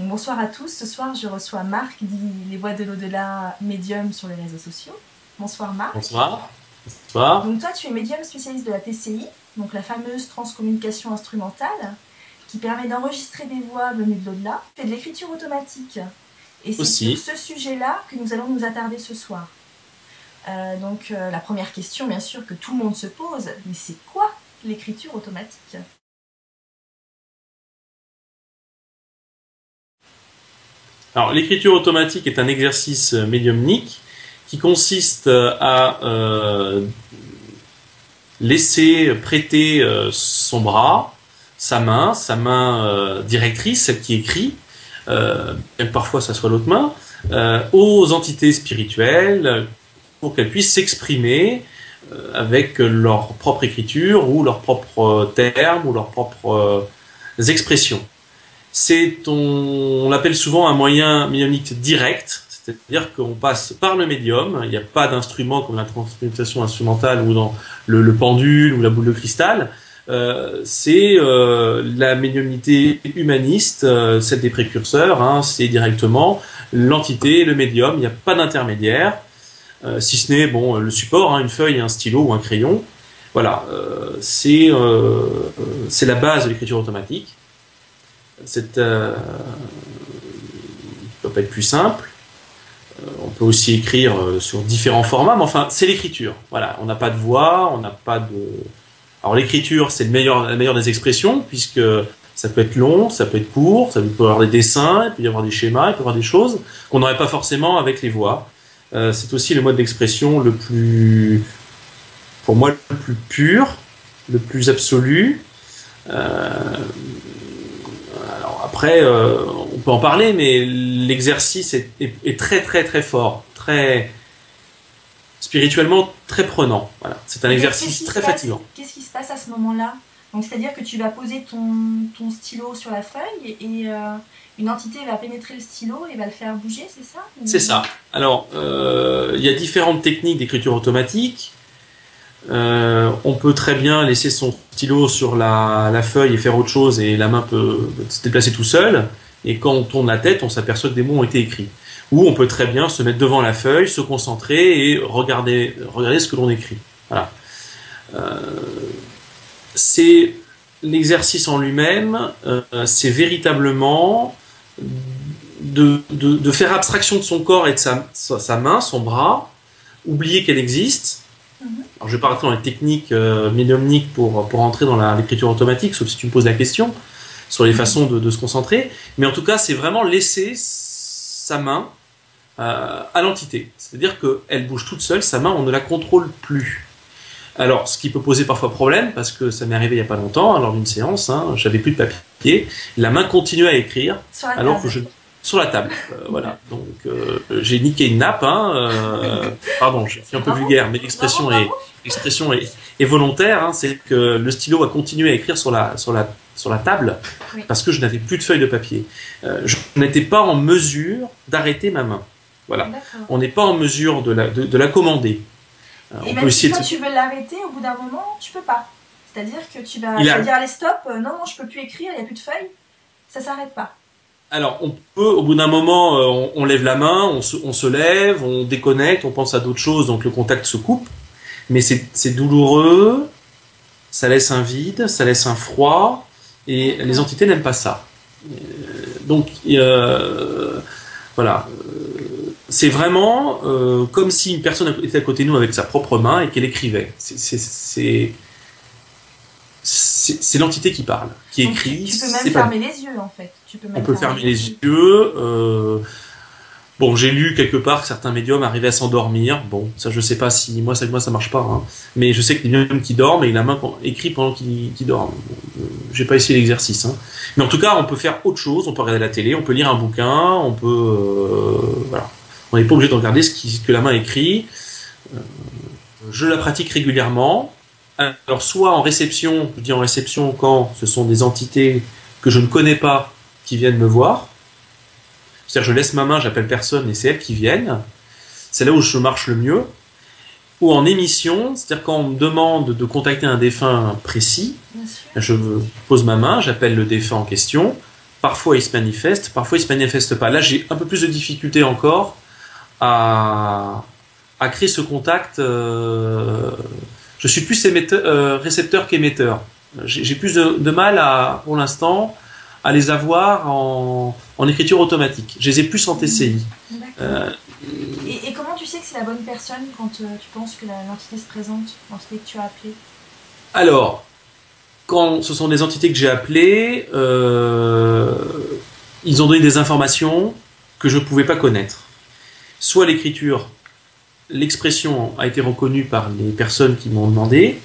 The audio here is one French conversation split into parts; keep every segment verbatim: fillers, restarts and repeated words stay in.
Donc, bonsoir à tous. Ce soir, je reçois Marc, dit Les Voix de l'Au-delà, médium sur les réseaux sociaux. Bonsoir Marc. Bonsoir. Bonsoir. Donc toi, tu es médium spécialiste de la T C I, donc la fameuse transcommunication instrumentale, qui permet d'enregistrer des voix venues de l'au-delà. Tu fais de l'écriture automatique. Et c'est Aussi. sur ce sujet-là que nous allons nous attarder ce soir. Euh, donc euh, la première question, bien sûr, que tout le monde se pose, mais c'est quoi l'écriture automatique ? Alors, l'écriture automatique est un exercice médiumnique qui consiste à euh, laisser prêter euh, son bras, sa main, sa main euh, directrice, celle qui écrit, euh, même parfois ça soit l'autre main, euh, aux entités spirituelles pour qu'elles puissent s'exprimer euh, avec leur propre écriture ou leurs propres termes ou leurs propres euh, expressions. C'est, on, on l'appelle souvent un moyen médiumnique direct, c'est-à-dire qu'on passe par le médium, il n'y a pas d'instrument comme la transmutation instrumentale ou dans le, le pendule ou la boule de cristal, euh, c'est euh, la médiumnité humaniste, euh, celle des précurseurs, hein, c'est directement l'entité, le médium, il n'y a pas d'intermédiaire, euh, si ce n'est bon, le support, hein, une feuille, un stylo ou un crayon. Voilà, euh, c'est, euh, c'est la base de l'écriture automatique. C'est, euh, peut pas être plus simple. Euh, on peut aussi écrire euh, sur différents formats, mais enfin, c'est l'écriture. Voilà, on n'a pas de voix, on n'a pas de. Alors l'écriture, c'est le meilleur, la meilleure des expressions, puisque ça peut être long, ça peut être court, ça peut y avoir des dessins, il peut y avoir des schémas, il peut y avoir des choses qu'on n'aurait pas forcément avec les voix. Euh, c'est aussi le mode d'expression le plus, pour moi, le plus pur, le plus absolu. Euh, Alors après, euh, on peut en parler, mais l'exercice est, est, est très très très fort, très spirituellement très prenant. Voilà, c'est un Et exercice très passe, fatigant. Qu'est-ce qui se passe à ce moment-là ? Donc c'est-à-dire que tu vas poser ton, ton stylo sur la feuille et euh, une entité va pénétrer le stylo et va le faire bouger, c'est ça ? C'est ça. Alors, euh, il y a différentes techniques d'écriture automatique. Euh, on peut très bien laisser son stylo sur la, la feuille et faire autre chose et la main peut se déplacer tout seul, et quand on tourne la tête on s'aperçoit que des mots ont été écrits. Ou on peut très bien se mettre devant la feuille, se concentrer et regarder, regarder ce que l'on écrit. Voilà. Euh, c'est l'exercice en lui-même, euh, c'est véritablement de, de, de faire abstraction de son corps et de sa, sa, sa main, son bras, oublier qu'elle existe. Alors, je ne vais pas rentrer dans les techniques euh, médiumniques pour, pour entrer dans la, l'écriture automatique, sauf si tu me poses la question sur les façons de, de se concentrer. Mais en tout cas, c'est vraiment laisser sa main euh, à l'entité. C'est-à-dire qu'elle bouge toute seule, sa main, on ne la contrôle plus. Alors, ce qui peut poser parfois problème, parce que ça m'est arrivé il n'y a pas longtemps, lors d'une séance, hein, j'avais plus de papier, la main continuait à écrire, alors que je... Sur la table, euh, voilà. Donc euh, j'ai niqué une nappe, hein, euh, pardon, je suis un peu vulgaire, mais l'expression est, l'expression est, est volontaire. Hein, c'est que le stylo a continué à écrire sur la sur la sur la table, oui, parce que je n'avais plus de feuilles de papier. Euh, je n'étais pas en mesure d'arrêter ma main. Voilà. D'accord. On n'est pas en mesure de la de, de la commander. Euh, Et on même peut si toi de... tu veux l'arrêter, au bout d'un moment, tu peux pas. C'est-à-dire que tu vas, tu vas a... dire allez stop, euh, non non, je peux plus écrire, il n'y a plus de feuilles, ça s'arrête pas. Alors, on peut, au bout d'un moment, euh, on, on lève la main, on se, on se lève, on déconnecte, on pense à d'autres choses, donc le contact se coupe. Mais c'est, c'est douloureux, ça laisse un vide, ça laisse un froid, et les entités n'aiment pas ça. Euh, donc, euh, voilà. C'est vraiment euh, comme si une personne était à côté de nous avec sa propre main et qu'elle écrivait. C'est... c'est, c'est C'est, c'est l'entité qui parle, qui donc écrit. Tu peux même fermer pas... les yeux, en fait. Tu peux même On peut fermer les yeux. yeux euh... Bon, j'ai lu quelque part que certains médiums arrivaient à s'endormir. Bon, ça, je sais pas si moi, ça, moi, ça marche pas. Hein. Mais je sais que les médiums qui dorment et la main écrit pendant qu'ils, qu'ils dorment. Bon, euh, j'ai pas essayé l'exercice. Hein. Mais en tout cas, on peut faire autre chose. On peut regarder la télé, on peut lire un bouquin, on peut, euh... voilà. On n'est pas obligé de regarder ce, qui, ce que la main écrit. Euh... Je la pratique régulièrement. Alors, soit en réception, je dis en réception quand ce sont des entités que je ne connais pas qui viennent me voir. C'est-à-dire, je laisse ma main, j'appelle personne et c'est elles qui viennent. C'est là où je marche le mieux. Ou en émission, c'est-à-dire quand on me demande de contacter un défunt précis, je pose ma main, j'appelle le défunt en question, parfois il se manifeste, parfois il se manifeste pas. Là, j'ai un peu plus de difficulté encore à, à créer ce contact. Euh, je suis plus émetteur, euh, récepteur qu'émetteur. J'ai, j'ai plus de, de mal à, pour l'instant, à les avoir en, en écriture automatique. Je les ai plus en T C I. Euh, et, et comment tu sais que c'est la bonne personne quand euh, tu penses que la, l'entité se présente, l'entité que tu as appelée? Alors, quand ce sont des entités que j'ai appelées, euh, ils ont donné des informations que je ne pouvais pas connaître. Soit l'écriture, l'expression a été reconnue par les personnes qui m'ont demandé,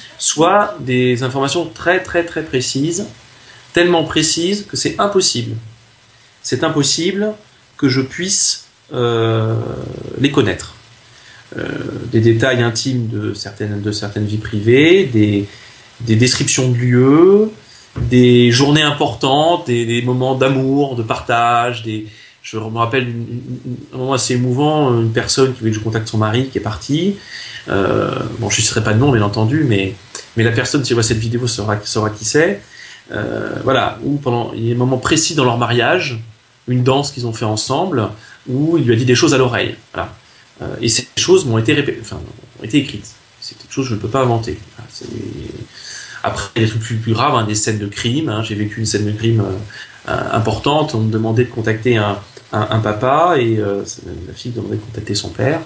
soit des informations très très très précises, tellement précises que c'est impossible. C'est impossible que je puisse euh, les connaître. Euh, des détails intimes de certaines, de certaines vies privées, des, des descriptions de lieux, des journées importantes, des, des moments d'amour, de partage. Des... Je me rappelle une, une, un moment assez émouvant, une personne qui voulait que je contacte son mari qui est parti. Euh, bon, je ne citerai pas de nom, bien entendu, mais, mais la personne, si elle voit cette vidéo, saura, saura qui c'est. Euh, voilà, où pendant, il y a des moments précis dans leur mariage, une danse qu'ils ont fait ensemble, où il lui a dit des choses à l'oreille. Voilà. Euh, et ces choses m'ont été, répé- enfin, ont été écrites. C'est quelque chose que je ne peux pas inventer. C'est... Après, il y a des trucs plus, plus graves, hein, des scènes de crime. Hein. J'ai vécu une scène de crime euh, importante. On me demandait de contacter un, un, un papa et euh, la fille demandait de contacter son père.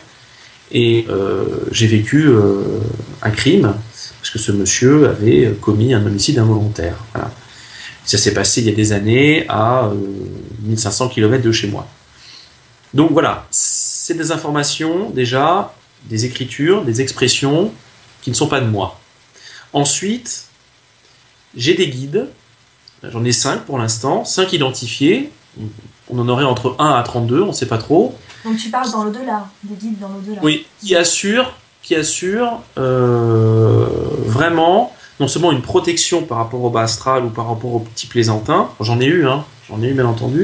Et euh, j'ai vécu euh, un crime parce que ce monsieur avait commis un homicide involontaire. Voilà. Ça s'est passé il y a des années à euh, mille cinq cents kilomètres de chez moi. Donc voilà, c'est des informations déjà, des écritures, des expressions qui ne sont pas de moi. Ensuite, j'ai des guides, j'en ai cinq pour l'instant, cinq identifiés, on en aurait entre un à trente-deux, on ne sait pas trop. Donc tu parles dans l'au-delà, des guides dans l'au-delà. Oui, qui assurent, qui assurent euh, vraiment, non seulement une protection par rapport au bas astral ou par rapport aux petits plaisantins, j'en ai eu, hein, j'en ai eu bien entendu.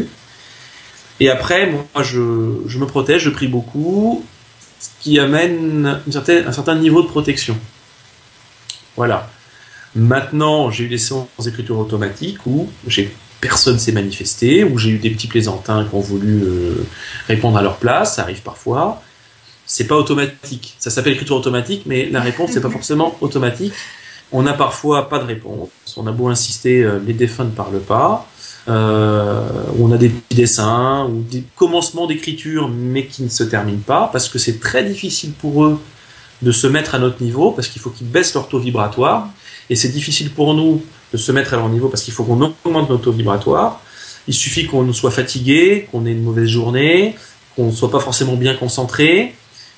Et après, moi, je, je me protège, je prie beaucoup, ce qui amène une certaine, un certain niveau de protection. Voilà. Maintenant, j'ai eu des séances d'écriture automatique où j'ai, personne s'est manifesté, où j'ai eu des petits plaisantins qui ont voulu euh, répondre à leur place, ça arrive parfois. C'est pas automatique. Ça s'appelle écriture automatique, mais la réponse n'est pas forcément automatique. On n'a parfois pas de réponse. On a beau insister, euh, les défunts ne parlent pas. Euh, on a des petits dessins ou des commencements d'écriture mais qui ne se terminent pas parce que c'est très difficile pour eux de se mettre à notre niveau parce qu'il faut qu'ils baissent leur taux vibratoire et c'est difficile pour nous de se mettre à leur niveau parce qu'il faut qu'on augmente notre taux vibratoire. Il suffit qu'on soit fatigué, qu'on ait une mauvaise journée, qu'on ne soit pas forcément bien concentré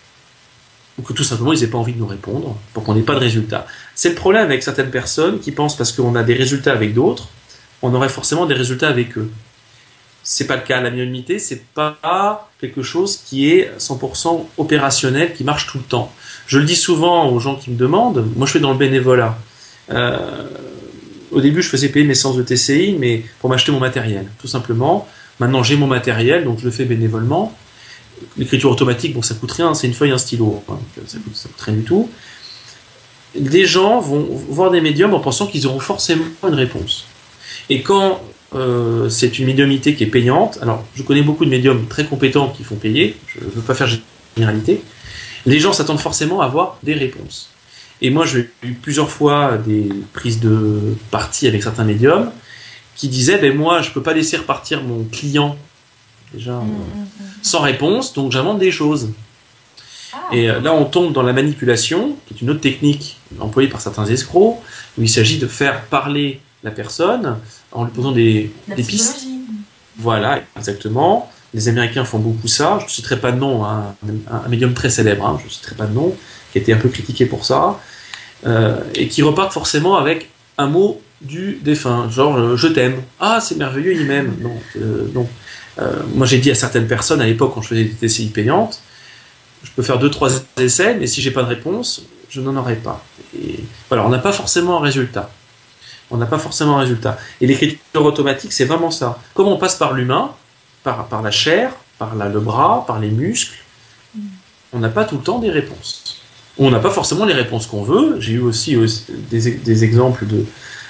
ou que tout simplement ils n'aient pas envie de nous répondre pour qu'on n'ait pas de résultats. C'est le problème avec certaines personnes qui pensent parce qu'on a des résultats avec d'autres on aurait forcément des résultats avec eux. C'est pas le cas. La médiumnité, c'est pas quelque chose qui est cent pour cent opérationnel, qui marche tout le temps. Je le dis souvent aux gens qui me demandent, moi je fais dans le bénévolat. Euh, au début, je faisais payer mes séances de T C I, mais pour m'acheter mon matériel, tout simplement. Maintenant, j'ai mon matériel, donc je le fais bénévolement. L'écriture automatique, bon, ça coûte rien, c'est une feuille, un stylo. Hein, ça coûte, ça coûte rien du tout. Des gens vont voir des médiums en pensant qu'ils auront forcément une réponse. Et quand euh, c'est une médiumnité qui est payante, alors je connais beaucoup de médiums très compétents qui font payer, je ne veux pas faire généralité, les gens s'attendent forcément à avoir des réponses. Et moi j'ai eu plusieurs fois des prises de parti avec certains médiums qui disaient ben moi je ne peux pas laisser repartir mon client déjà euh, sans réponse, donc j'invente des choses. Ah. Et là on tombe dans la manipulation, qui est une autre technique employée par certains escrocs, où il s'agit de faire parler la personne en lui posant des, des pistes. Voilà, exactement. Les Américains font beaucoup ça. Je ne citerai pas de nom, hein. un, un médium très célèbre, hein. je ne citerai pas de nom, qui a été un peu critiqué pour ça, euh, et qui repart forcément avec un mot du défunt, genre euh, je t'aime. Ah, c'est merveilleux, il m'aime. Non, euh, non. Euh, moi j'ai dit à certaines personnes à l'époque quand je faisais des T C I payantes, je peux faire deux trois essais, mais si j'ai pas de réponse, je n'en aurai pas. Et voilà, on n'a pas forcément un résultat. On n'a pas forcément un résultat. Et l'écriture automatique, c'est vraiment ça. Comme on passe par l'humain, par, par la chair, par la, le bras, par les muscles, on n'a pas tout le temps des réponses. On n'a pas forcément les réponses qu'on veut. J'ai eu aussi, aussi des, des exemples de,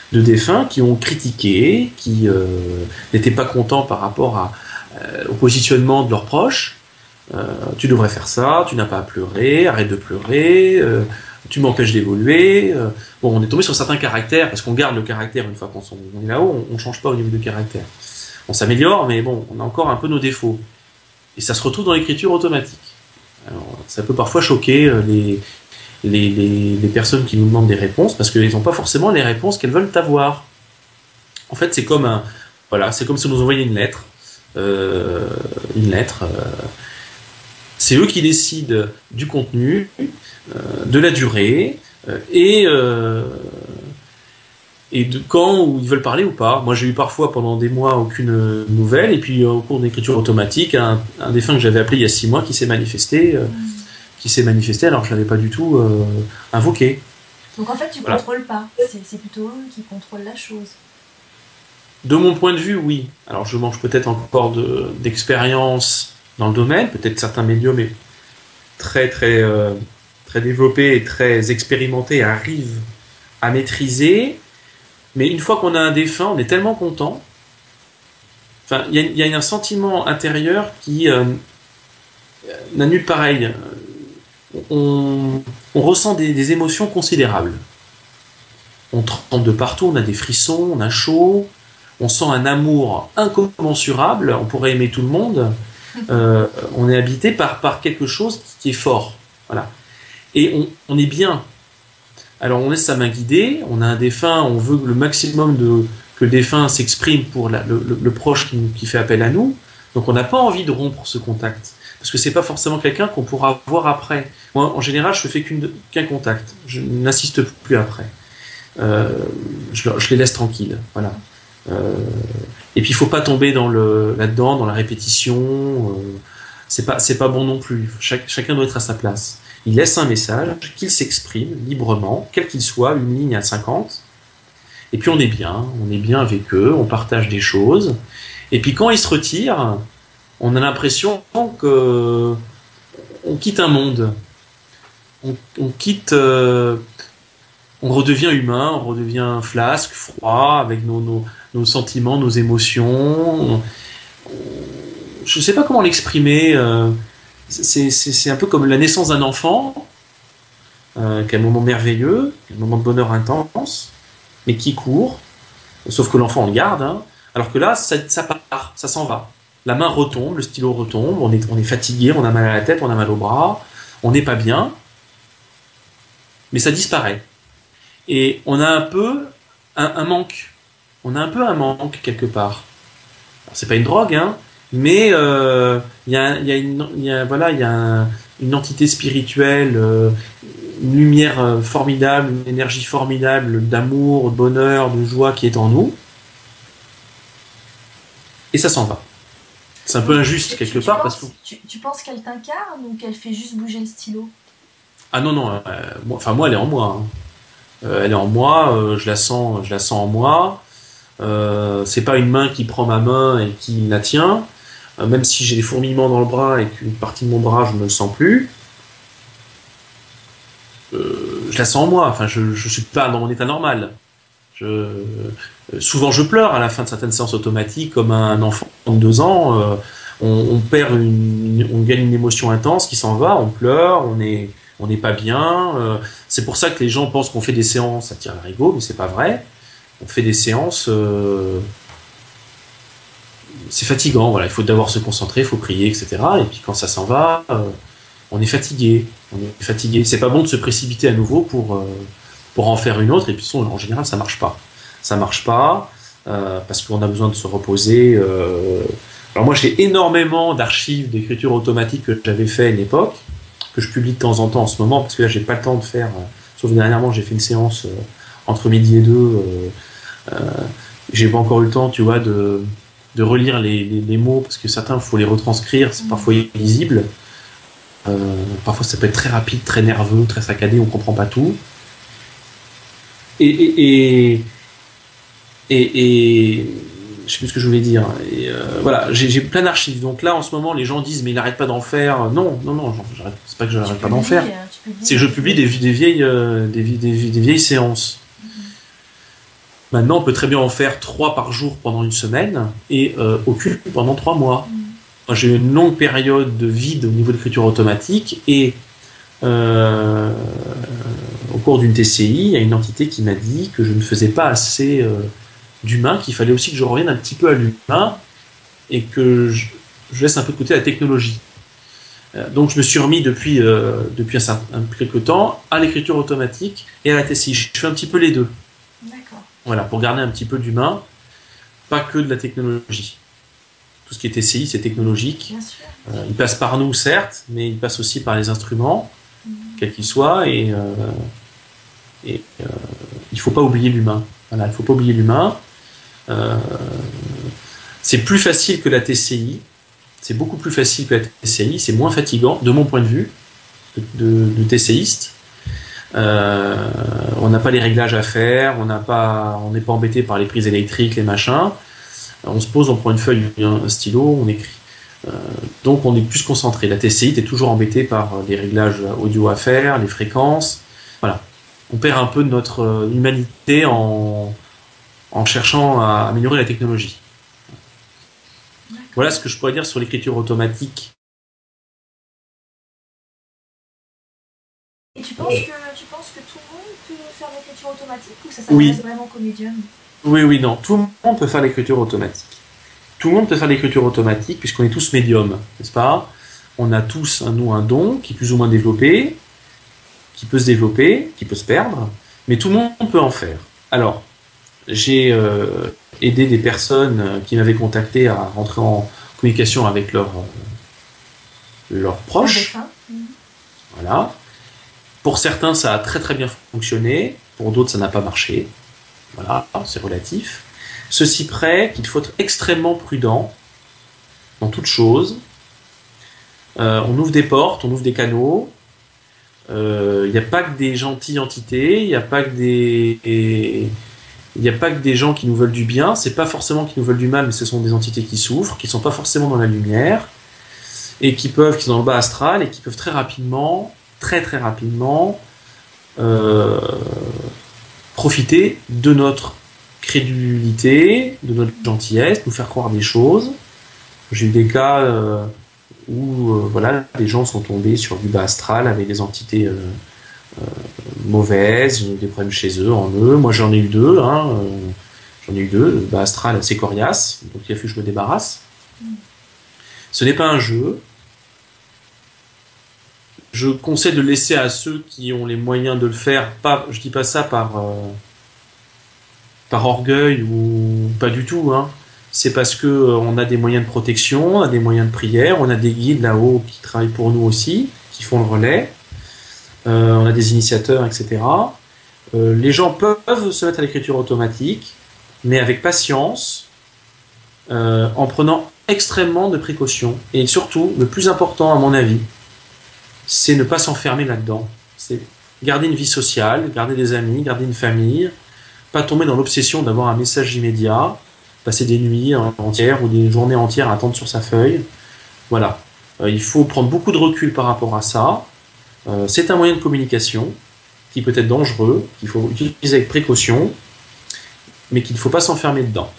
de défunts qui ont critiqué, qui euh, n'étaient pas contents par rapport à, euh, au positionnement de leurs proches. Euh, tu devrais faire ça, tu n'as pas à pleurer, arrête de pleurer, euh, tu m'empêches d'évoluer. Euh, bon, on est tombé sur certains caractères, parce qu'on garde le caractère une fois qu'on est là-haut, on ne change pas au niveau du caractère. On s'améliore, mais bon, on a encore un peu nos défauts. Et ça se retrouve dans l'écriture automatique. Alors, ça peut parfois choquer les, les, les, les personnes qui nous demandent des réponses, parce qu'elles n'ont pas forcément les réponses qu'elles veulent avoir. En fait, c'est comme un, voilà, c'est comme si on nous envoyait une lettre, euh, une lettre. Euh, c'est eux qui décident du contenu, euh, de la durée euh, et euh, et de quand où ils veulent parler ou pas. Moi, j'ai eu parfois pendant des mois aucune nouvelle, et puis euh, au cours d'écriture automatique, un, un défunt que j'avais appelé il y a six mois qui s'est manifesté, euh, mmh. qui s'est manifesté alors que je l'avais pas du tout euh, invoqué. Donc en fait, tu ne voilà. contrôles pas. C'est, c'est plutôt eux qui contrôlent la chose. De mon point de vue, oui. Alors je manque peut-être encore de, d'expérience dans le domaine, peut-être certains médiums mais très très euh, très développés et très expérimentés arrivent à maîtriser. Mais une fois qu'on a un défunt, on est tellement content. Enfin, il y, y a un sentiment intérieur qui euh, n'a nul pareil. On, on ressent des, des émotions considérables. On tremble de partout, on a des frissons, on a chaud, on sent un amour incommensurable, on pourrait aimer tout le monde. Euh, on est habité par, par quelque chose qui est fort. Voilà. Et on, on est bien. Alors on laisse sa main guider, on a un défunt, on veut le maximum de, que le défunt s'exprime pour la, le, le, le proche qui, qui fait appel à nous. Donc on n'a pas envie de rompre ce contact. Parce que c'est pas forcément quelqu'un qu'on pourra voir après. Moi, en général, je fais qu'une, qu'un contact. Je n'insiste plus après. Euh, je, je les laisse tranquilles. Voilà. Euh, et puis il faut pas tomber dans le, là-dedans, dans la répétition. Euh, c'est pas, c'est pas bon non plus. Chaque, chacun doit être à sa place. Il laisse un message, qu'il s'exprime librement, quel qu'il soit, une ligne à cinquante. Et puis on est bien, on est bien avec eux, on partage des choses. Et puis quand ils se retirent, on a l'impression que on quitte un monde. On, on quitte, euh, on redevient humain, on redevient flasque, froid, avec nos, nos, nos sentiments, nos émotions. Je ne sais pas comment l'exprimer. Euh, C'est, c'est, c'est un peu comme la naissance d'un enfant, euh, qui est un moment merveilleux, un moment de bonheur intense, mais qui court, sauf que l'enfant on le garde, hein, alors que là, ça, ça part, ça s'en va. La main retombe, le stylo retombe, on est, on est fatigué, on a mal à la tête, on a mal au bras, on n'est pas bien, mais ça disparaît. Et on a un peu un, un manque. On a un peu un manque quelque part. Alors, c'est pas une drogue, hein, mais il euh, y a, y a, une, y a, voilà, y a un, une entité spirituelle, euh, une lumière euh, formidable, une énergie formidable d'amour, de bonheur, de joie qui est en nous. Et ça s'en va. C'est un peu injuste quelque tu, tu part. Penses, parce que... tu, tu penses qu'elle t'incarne ou qu'elle fait juste bouger le stylo? Ah non, non. Euh, moi, enfin, moi, elle est en moi. Hein. Euh, elle est en moi, euh, je la sens, je la sens en moi. Euh, c'est pas une main qui prend ma main et qui la tient. Même si j'ai des fourmillements dans le bras et qu'une partie de mon bras je ne le sens plus, euh, je la sens en moi. Enfin, je je suis pas dans mon état normal. Je, euh, souvent je pleure à la fin de certaines séances automatiques, comme un enfant de deux ans. Euh, on, on perd une, on gagne une émotion intense qui s'en va, on pleure, on est on n'est pas bien. Euh, c'est pour ça que les gens pensent qu'on fait des séances à tire-larigot, mais c'est pas vrai. On fait des séances. Euh, c'est fatigant, voilà, il faut d'abord se concentrer, il faut prier, et cetera. Et puis quand ça s'en va, euh, on est fatigué. On est fatigué. C'est pas bon de se précipiter à nouveau pour, euh, pour en faire une autre. Et puis en général, ça marche pas. Ça marche pas euh, parce qu'on a besoin de se reposer. Euh... Alors moi, j'ai énormément d'archives d'écriture automatique que j'avais fait à une époque, que je publie de temps en temps en ce moment, parce que là, j'ai pas le temps de faire. Euh, sauf dernièrement, j'ai fait une séance euh, entre midi et deux. Euh, euh, j'ai pas encore eu le temps, tu vois, de de relire les, les, les mots, parce que certains, il faut les retranscrire, c'est parfois illisible. Euh, parfois, ça peut être très rapide, très nerveux, très saccadé, on ne comprend pas tout. Et, et, et, et, et je sais plus ce que je voulais dire. Et, euh, voilà, j'ai, j'ai plein d'archives. Donc là, en ce moment, les gens disent, mais il n'arrête pas d'en faire. Non, non, non, j'arrête, c'est pas que je n'arrête pas d'en faire. C'est que je publie des, des, vieilles, euh, des, des, des vieilles séances. Maintenant, on peut très bien en faire trois par jour pendant une semaine et euh, aucune pendant trois mois. Mmh. Moi, j'ai eu une longue période de vide au niveau de l'écriture automatique et euh, au cours d'une T C I, il y a une entité qui m'a dit que je ne faisais pas assez euh, d'humain, qu'il fallait aussi que je revienne un petit peu à l'humain et que je, je laisse un peu de côté la technologie. Euh, donc, je me suis remis depuis, euh, depuis un certain quelques temps à l'écriture automatique et à la T C I. Je fais un petit peu les deux. D'accord. Voilà, pour garder un petit peu d'humain, pas que de la technologie. Tout ce qui est T C I, c'est technologique. Bien sûr. Euh, il passe par nous, certes, mais il passe aussi par les instruments, mmh. quels qu'ils soient, et, euh, et euh, il ne faut pas oublier l'humain. Voilà, il ne faut pas oublier l'humain. Euh, c'est plus facile que la T C I. C'est beaucoup plus facile que la T C I. C'est moins fatigant, de mon point de vue, de, de, de TCiste. Euh, on n'a pas les réglages à faire, on n'a pas, on n'est pas embêté par les prises électriques, les machins. On se pose, on prend une feuille, un stylo, on écrit. Euh, donc on est plus concentré. La T C I, t'es toujours embêté par les réglages audio à faire, les fréquences. Voilà. On perd un peu de notre humanité en, en cherchant à améliorer la technologie. Voilà ce que je pourrais dire sur l'écriture automatique. Et tu penses, que, tu penses que tout le monde peut faire l'écriture automatique ou ça s'adresse oui. vraiment qu'aux médiums? Oui, oui, non. Tout le monde peut faire l'écriture automatique. Tout le monde peut faire l'écriture automatique puisqu'on est tous médiums, n'est-ce pas? On a tous, un, nous, un don qui est plus ou moins développé, qui peut se développer, qui peut se perdre, mais tout le monde peut en faire. Alors, j'ai euh, aidé des personnes qui m'avaient contacté à rentrer en communication avec leurs leurs proches. Mmh. Voilà. Pour certains, ça a très très bien fonctionné. Pour d'autres, ça n'a pas marché. Voilà, c'est relatif. Ceci près qu'il faut être extrêmement prudent dans toute chose. Euh, on ouvre des portes, on ouvre des canaux. Il euh, n'y a pas que des gentilles entités, il n'y a pas que des... Il n'y a pas que des gens qui nous veulent du bien. C'est pas forcément qui nous veulent du mal, mais ce sont des entités qui souffrent, qui ne sont pas forcément dans la lumière, et qui peuvent, qui sont dans le bas astral, et qui peuvent très rapidement... très très rapidement euh, profiter de notre crédulité, de notre gentillesse, nous faire croire des choses. J'ai eu des cas euh, où euh, voilà, des gens sont tombés sur du bas astral avec des entités euh, euh, mauvaises, des problèmes chez eux, en eux. Moi j'en ai eu deux, hein, euh, j'en ai eu deux, le bas astral assez coriace, donc il a fallu que je me débarrasse. Ce n'est pas un jeu. Je conseille de laisser à ceux qui ont les moyens de le faire. Pas, je dis pas ça par euh, par orgueil ou pas du tout. Hein. C'est parce que euh, on a des moyens de protection, on a des moyens de prière, on a des guides là-haut qui travaillent pour nous aussi, qui font le relais. Euh, on a des initiateurs, et cetera. Euh, les gens peuvent se mettre à l'écriture automatique, mais avec patience, euh, en prenant extrêmement de précautions. Et surtout, le plus important à mon avis, c'est ne pas s'enfermer là-dedans. C'est garder une vie sociale, garder des amis, garder une famille, pas tomber dans l'obsession d'avoir un message immédiat, passer des nuits entières ou des journées entières à attendre sur sa feuille. Voilà. Euh, il faut prendre beaucoup de recul par rapport à ça. Euh, c'est un moyen de communication qui peut être dangereux, qu'il faut utiliser avec précaution, mais qu'il ne faut pas s'enfermer dedans.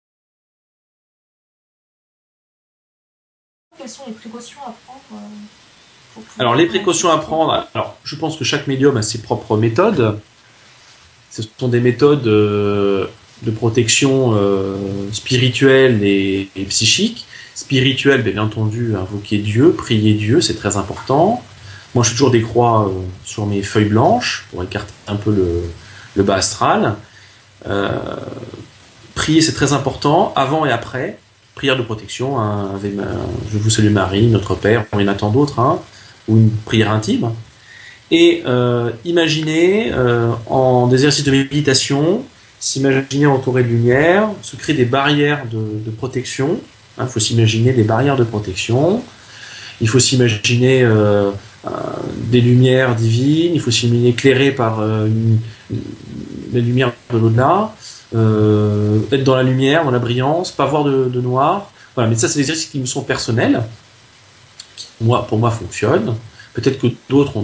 Quelles sont les précautions à prendre euh... Alors, les précautions à prendre, alors, je pense que chaque médium a ses propres méthodes. Ce sont des méthodes euh, de protection euh, spirituelle et, et psychique. Spirituelle, bien entendu, invoquer Dieu, prier Dieu, c'est très important. Moi, je fais toujours des croix euh, sur mes feuilles blanches pour écarter un peu le, le bas astral. Euh, prier, c'est très important, avant et après. Prière de protection, hein, avec, euh, je vous salue Marie, notre Père, il y en a tant d'autres, hein, ou une prière intime. Et euh, imaginer, euh, en exercice de méditation, s'imaginer entouré de lumière, se créer des barrières de, de protection. Il hein, faut s'imaginer des barrières de protection. Il faut s'imaginer euh, euh, des lumières divines. Il faut s'imaginer éclairé par euh, une, une, les lumières de l'au-delà. Euh, être dans la lumière, dans la brillance, pas voir de, de noir. Voilà, mais ça, c'est des exercices qui me sont personnels, qui moi, pour moi fonctionnent. Peut-être que d'autres ont d'autres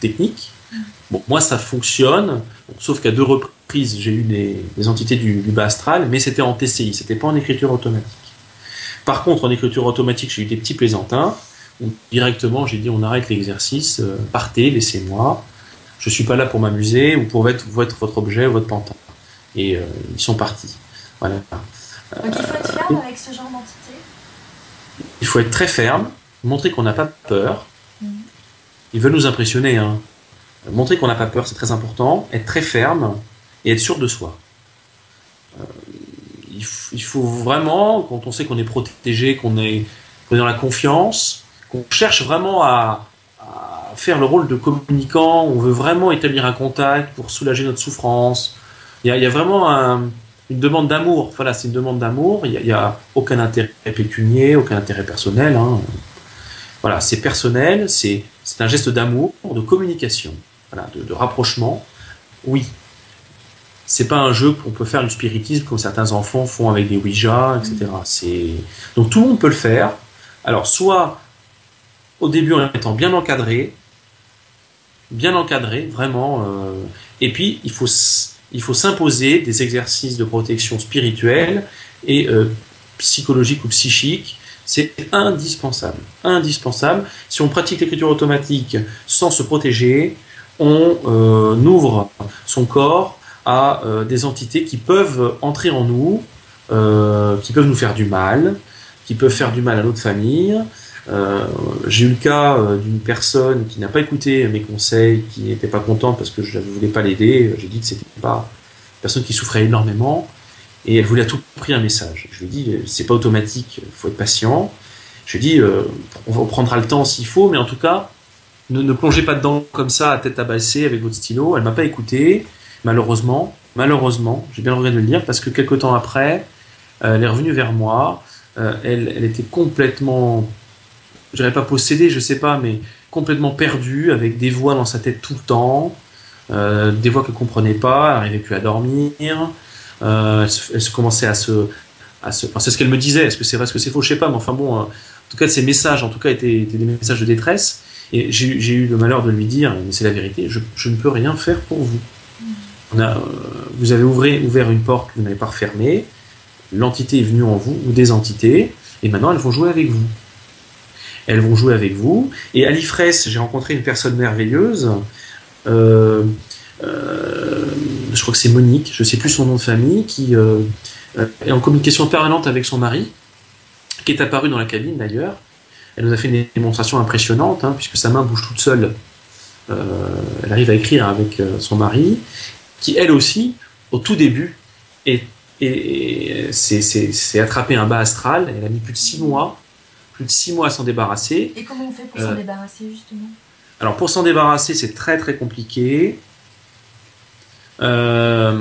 technique. Bon, moi, ça fonctionne, sauf qu'à deux reprises, j'ai eu des, des entités du, du bas astral, mais c'était en T C I, c'était pas en écriture automatique. Par contre, en écriture automatique, j'ai eu des petits plaisantins, où directement, j'ai dit, on arrête l'exercice, euh, partez, laissez-moi, je suis pas là pour m'amuser, ou pour être, être votre objet, ou votre pantin. Et euh, ils sont partis. Voilà. Donc il faut être ferme avec ce genre d'entité. Il faut être très ferme, montrer qu'on n'a pas peur. Mmh. Ils veulent nous impressionner, hein. Montrer qu'on n'a pas peur, c'est très important. Être très ferme et être sûr de soi. Euh, il, f- il faut vraiment, quand on sait qu'on est protégé, qu'on est, qu'on est dans la confiance, qu'on cherche vraiment à, à faire le rôle de communicant, on veut vraiment établir un contact pour soulager notre souffrance. Il y a, il y a vraiment un, une demande d'amour. Voilà, c'est une demande d'amour. Il n'y a, il y a aucun intérêt pécunier, aucun intérêt personnel, hein. Voilà, c'est personnel, c'est, c'est un geste d'amour, de communication, voilà, de, de rapprochement. Oui, c'est pas un jeu qu'on peut faire du spiritisme comme certains enfants font avec des Ouija, et cetera. C'est... Donc tout le monde peut le faire. Alors, soit au début en étant bien encadré, bien encadré, vraiment, euh, et puis il faut, il faut s'imposer des exercices de protection spirituelle et euh, psychologique ou psychique. C'est indispensable, indispensable. Si on pratique l'écriture automatique sans se protéger, on euh, ouvre son corps à euh, des entités qui peuvent entrer en nous, euh, qui peuvent nous faire du mal, qui peuvent faire du mal à notre famille. Euh, j'ai eu le cas euh, d'une personne qui n'a pas écouté mes conseils, qui n'était pas contente parce que je ne voulais pas l'aider. J'ai dit que c'était pas une personne qui souffrait énormément. Et elle voulait à tout prix un message. Je lui ai dit, c'est pas automatique, il faut être patient. Je lui ai dit, euh, on prendra le temps s'il faut, mais en tout cas, ne, ne plongez pas dedans comme ça, à tête abaissée, avec votre stylo. Elle m'a pas écouté, malheureusement. Malheureusement, j'ai bien le regret de le dire, parce que quelques temps après, euh, elle est revenue vers moi. Euh, elle, elle était complètement, je dirais pas possédée, je sais pas, mais complètement perdue, avec des voix dans sa tête tout le temps, euh, des voix qu'elle comprenait pas, elle n'arrivait plus à dormir. Euh, elle, se, elle se commençait à se, à se, enfin c'est ce qu'elle me disait. Est-ce que c'est vrai, est-ce que c'est faux, je sais pas. Mais enfin bon, euh, en tout cas, ces messages, en tout cas, étaient, étaient des messages de détresse. Et j'ai, j'ai eu le malheur de lui dire, mais c'est la vérité, je, je ne peux rien faire pour vous. On a, euh, vous avez ouvert, ouvert une porte que vous n'avez pas refermée. L'entité est venue en vous ou des entités, et maintenant elles vont jouer avec vous. Elles vont jouer avec vous. Et à l'I F R E S, j'ai rencontré une personne merveilleuse. Euh, euh, je crois que c'est Monique, je ne sais plus son nom de famille, qui euh, est en communication permanente avec son mari, qui est apparu dans la cabine d'ailleurs. Elle nous a fait une démonstration impressionnante, hein, puisque sa main bouge toute seule. Euh, elle arrive à écrire avec euh, son mari, qui elle aussi, au tout début, est, est, est, c'est, c'est, c'est attrapé un bas astral. Elle a mis plus de six mois, plus de six mois à s'en débarrasser. Et comment on fait pour euh, s'en débarrasser justement ? Alors pour s'en débarrasser, c'est très très compliqué. Euh,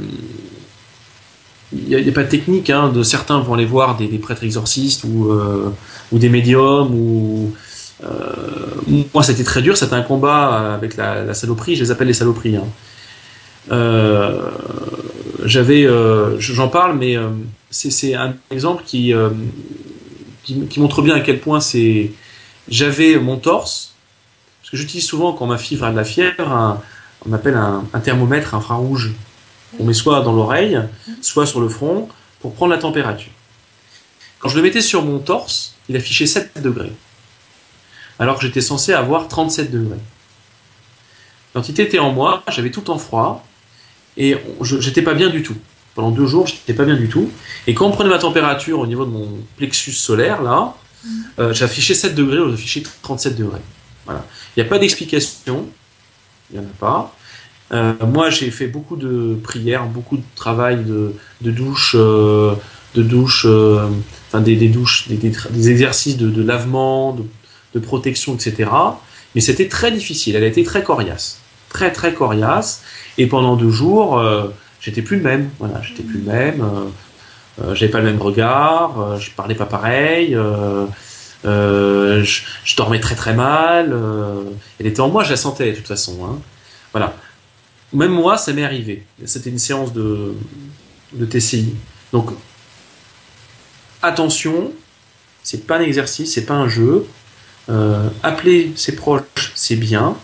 Il n'y a, a pas de technique, hein, de certains vont aller voir des, des prêtres exorcistes ou, euh, ou des médiums. Ou, euh, moi, c'était très dur, c'était un combat avec la, la saloperie, je les appelle les saloperies. Hein. Euh, j'avais, euh, j'en parle, mais euh, c'est, c'est un exemple qui, euh, qui, qui montre bien à quel point c'est. J'avais mon torse, parce que j'utilise souvent quand ma fièvre a de la fièvre, un, on appelle un, un thermomètre infrarouge. On met soit dans l'oreille, soit sur le front, pour prendre la température. Quand je le mettais sur mon torse, il affichait sept degrés. Alors que j'étais censé avoir trente-sept degrés. L'entité était en moi, j'avais tout en froid, et je, j'étais pas bien du tout. Pendant deux jours, j'étais pas bien du tout. Et quand on prenait ma température au niveau de mon plexus solaire, là, euh, j'affichais sept degrés, ou j'affichais trente-sept degrés. Voilà. Il n'y a pas d'explication, il n'y en a pas. Euh, moi, j'ai fait beaucoup de prières, beaucoup de travail de, de douche, euh, de douche, euh, enfin des, des douches, des, des, des exercices de, de lavement, de, de protection, et cetera. Mais c'était très difficile. Elle a été très coriace, très très coriace. Et pendant deux jours, euh, j'étais plus le même. Voilà, j'étais plus le même. Euh, euh, j'avais pas le même regard. Euh, je parlais pas pareil. Euh, euh, je, je dormais très très mal. Euh, elle était en moi, je la sentais de toute façon. Hein. Voilà. Même moi, ça m'est arrivé. C'était une séance de, de T C I. Donc, attention, c'est pas un exercice, c'est pas un jeu. Euh, appeler ses proches, c'est bien,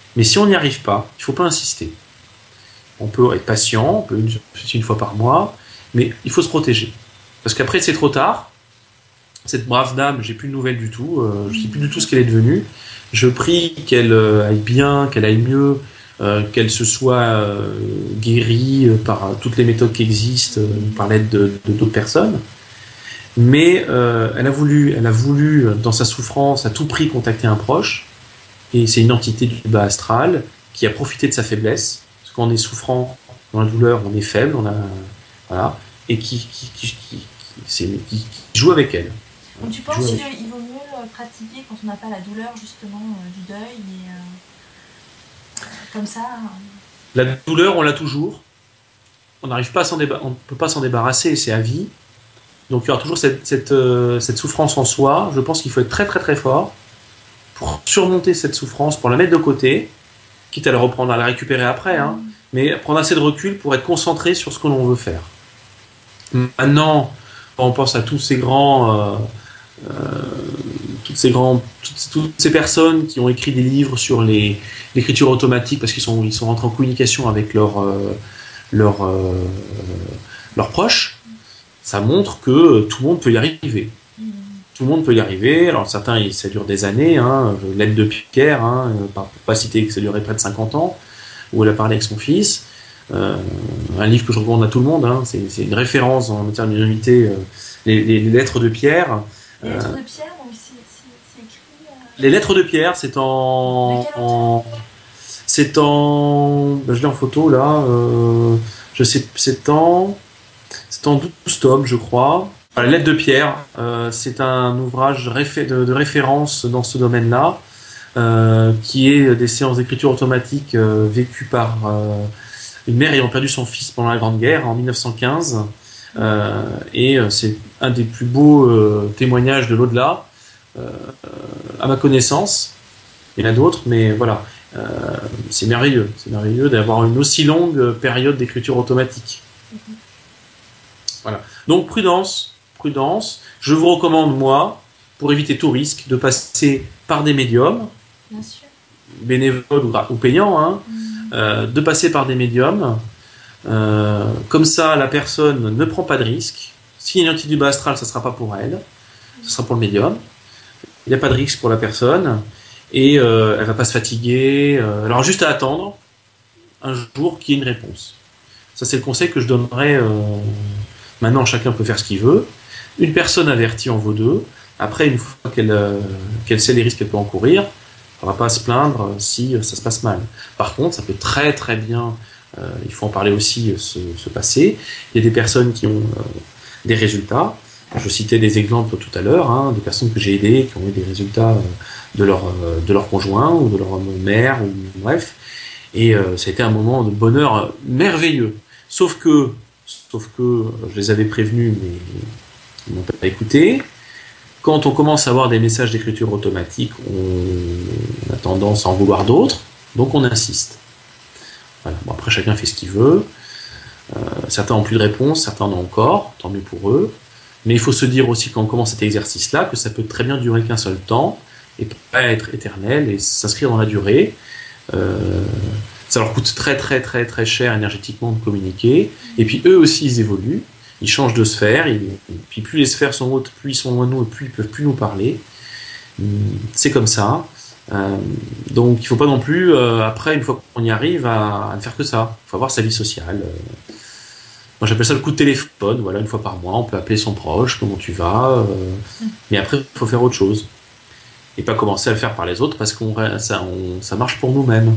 Mais si on n'y arrive pas, il ne faut pas insister. On peut être patient, on peut une, une fois par mois, mais il faut se protéger. Parce qu'après, c'est trop tard. Cette brave dame, j'ai plus de nouvelles du tout. Euh, je ne sais plus du tout ce qu'elle est devenue. Je prie qu'elle euh, aille bien, qu'elle aille mieux, euh, qu'elle se soit euh, guérie euh, par toutes les méthodes qui existent, euh, par l'aide de, de d'autres personnes. Mais euh, elle a voulu, elle a voulu, dans sa souffrance, à tout prix contacter un proche. Et c'est une entité du bas astral qui a profité de sa faiblesse. Parce qu'on est souffrant dans la douleur, on est faible, on a voilà, et qui qui qui, qui, qui, c'est, qui, qui joue avec elle. Donc tu penses qu'il vaut mieux le pratiquer quand on n'a pas la douleur justement euh, du deuil et euh, comme ça. Euh... La douleur, on l'a toujours. On n'arrive pas à s'en déba- on ne peut pas s'en débarrasser, c'est à vie. Donc il y aura toujours cette cette, euh, cette souffrance en soi. Je pense qu'il faut être très très très fort pour surmonter cette souffrance, pour la mettre de côté, quitte à la reprendre, à la récupérer après, hein, mmh. mais prendre assez de recul pour être concentré sur ce que l'on veut faire. Maintenant, quand on pense à tous ces grands, euh, euh, toutes ces grands, toutes, toutes ces personnes qui ont écrit des livres sur les, l'écriture automatique parce qu'ils sont, ils sont rentrés en communication avec leurs, euh, leurs, euh, leurs proches, ça montre que tout le monde peut y arriver. Tout le monde peut y arriver. Alors certains, ça dure des années. Hein. L'aide de Pierre, hein, pour pas citer que ça durait près de cinquante ans, où elle a parlé avec son fils. Euh, un livre que je recommande à tout le monde. Hein. C'est, c'est une référence en matière d'unité. Euh, les, les, les lettres de Pierre. Les lettres de Pierre, donc c'est, c'est, c'est écrit. Euh... Les lettres de Pierre, c'est en, en c'est en. Ben je l'ai en photo là. Euh, je sais, c'est en, c'est en douze tomes, je crois. La lettre de Pierre, euh, c'est un ouvrage réfé- de, de référence dans ce domaine-là, euh, qui est des séances d'écriture automatique euh, vécues par euh, une mère ayant perdu son fils pendant la Grande Guerre en dix-neuf cent quinze. Euh, et euh, c'est un des plus beaux euh, témoignages de l'au-delà, euh, à ma connaissance. Il y en a d'autres, mais voilà. Euh, c'est merveilleux. C'est merveilleux d'avoir une aussi longue période d'écriture automatique. Voilà. Donc prudence. Prudence. Je vous recommande, moi, pour éviter tout risque, de passer par des médiums, bien sûr, bénévoles ou, ou payants, hein, mmh. euh, de passer par des médiums. Euh, comme ça, la personne ne prend pas de risque. S'il y a une entité du bas astral, ça ne sera pas pour elle, ce sera pour le médium. Il n'y a pas de risque pour la personne et euh, elle ne va pas se fatiguer. Euh, alors, juste à attendre un jour qu'il y ait une réponse. Ça, c'est le conseil que je donnerais. Euh, maintenant, chacun peut faire ce qu'il veut. Une personne avertie en vaut deux. Après, une fois qu'elle, euh, qu'elle sait les risques qu'elle peut encourir, elle ne va pas se plaindre si euh, ça se passe mal. Par contre, ça peut très très bien, euh, il faut en parler aussi, euh, se, se passer. Il y a des personnes qui ont euh, des résultats. Je citais des exemples tout à l'heure, hein, des personnes que j'ai aidées qui ont eu des résultats euh, de, leur, euh, de leur conjoint ou de leur mère, ou bref. Et euh, ça a été un moment de bonheur merveilleux. Sauf que, sauf que je les avais prévenus, mais ils n'ont pas écouté. Quand on commence à avoir des messages d'écriture automatique, on a tendance à en vouloir d'autres, donc on insiste. Voilà. Bon, après, chacun fait ce qu'il veut. Euh, certains n'ont plus de réponse, certains en ont encore, tant mieux pour eux. Mais il faut se dire aussi, quand on commence cet exercice-là, que ça peut très bien durer qu'un seul temps, et pas être éternel, et s'inscrire dans la durée. Euh, ça leur coûte très très très très cher énergétiquement de communiquer. Et puis eux aussi, ils évoluent. Ils changent de sphère, et puis plus les sphères sont hautes, plus ils sont loin de nous, et plus ils ne peuvent plus nous parler. C'est comme ça. Euh, donc il ne faut pas non plus, euh, après, une fois qu'on y arrive, à, à ne faire que ça. Il faut avoir sa vie sociale. Euh, moi j'appelle ça le coup de téléphone, voilà, une fois par mois, on peut appeler son proche, comment tu vas, euh, mais après il faut faire autre chose. Et pas commencer à le faire par les autres, parce que ça, on, ça marche pour nous-mêmes.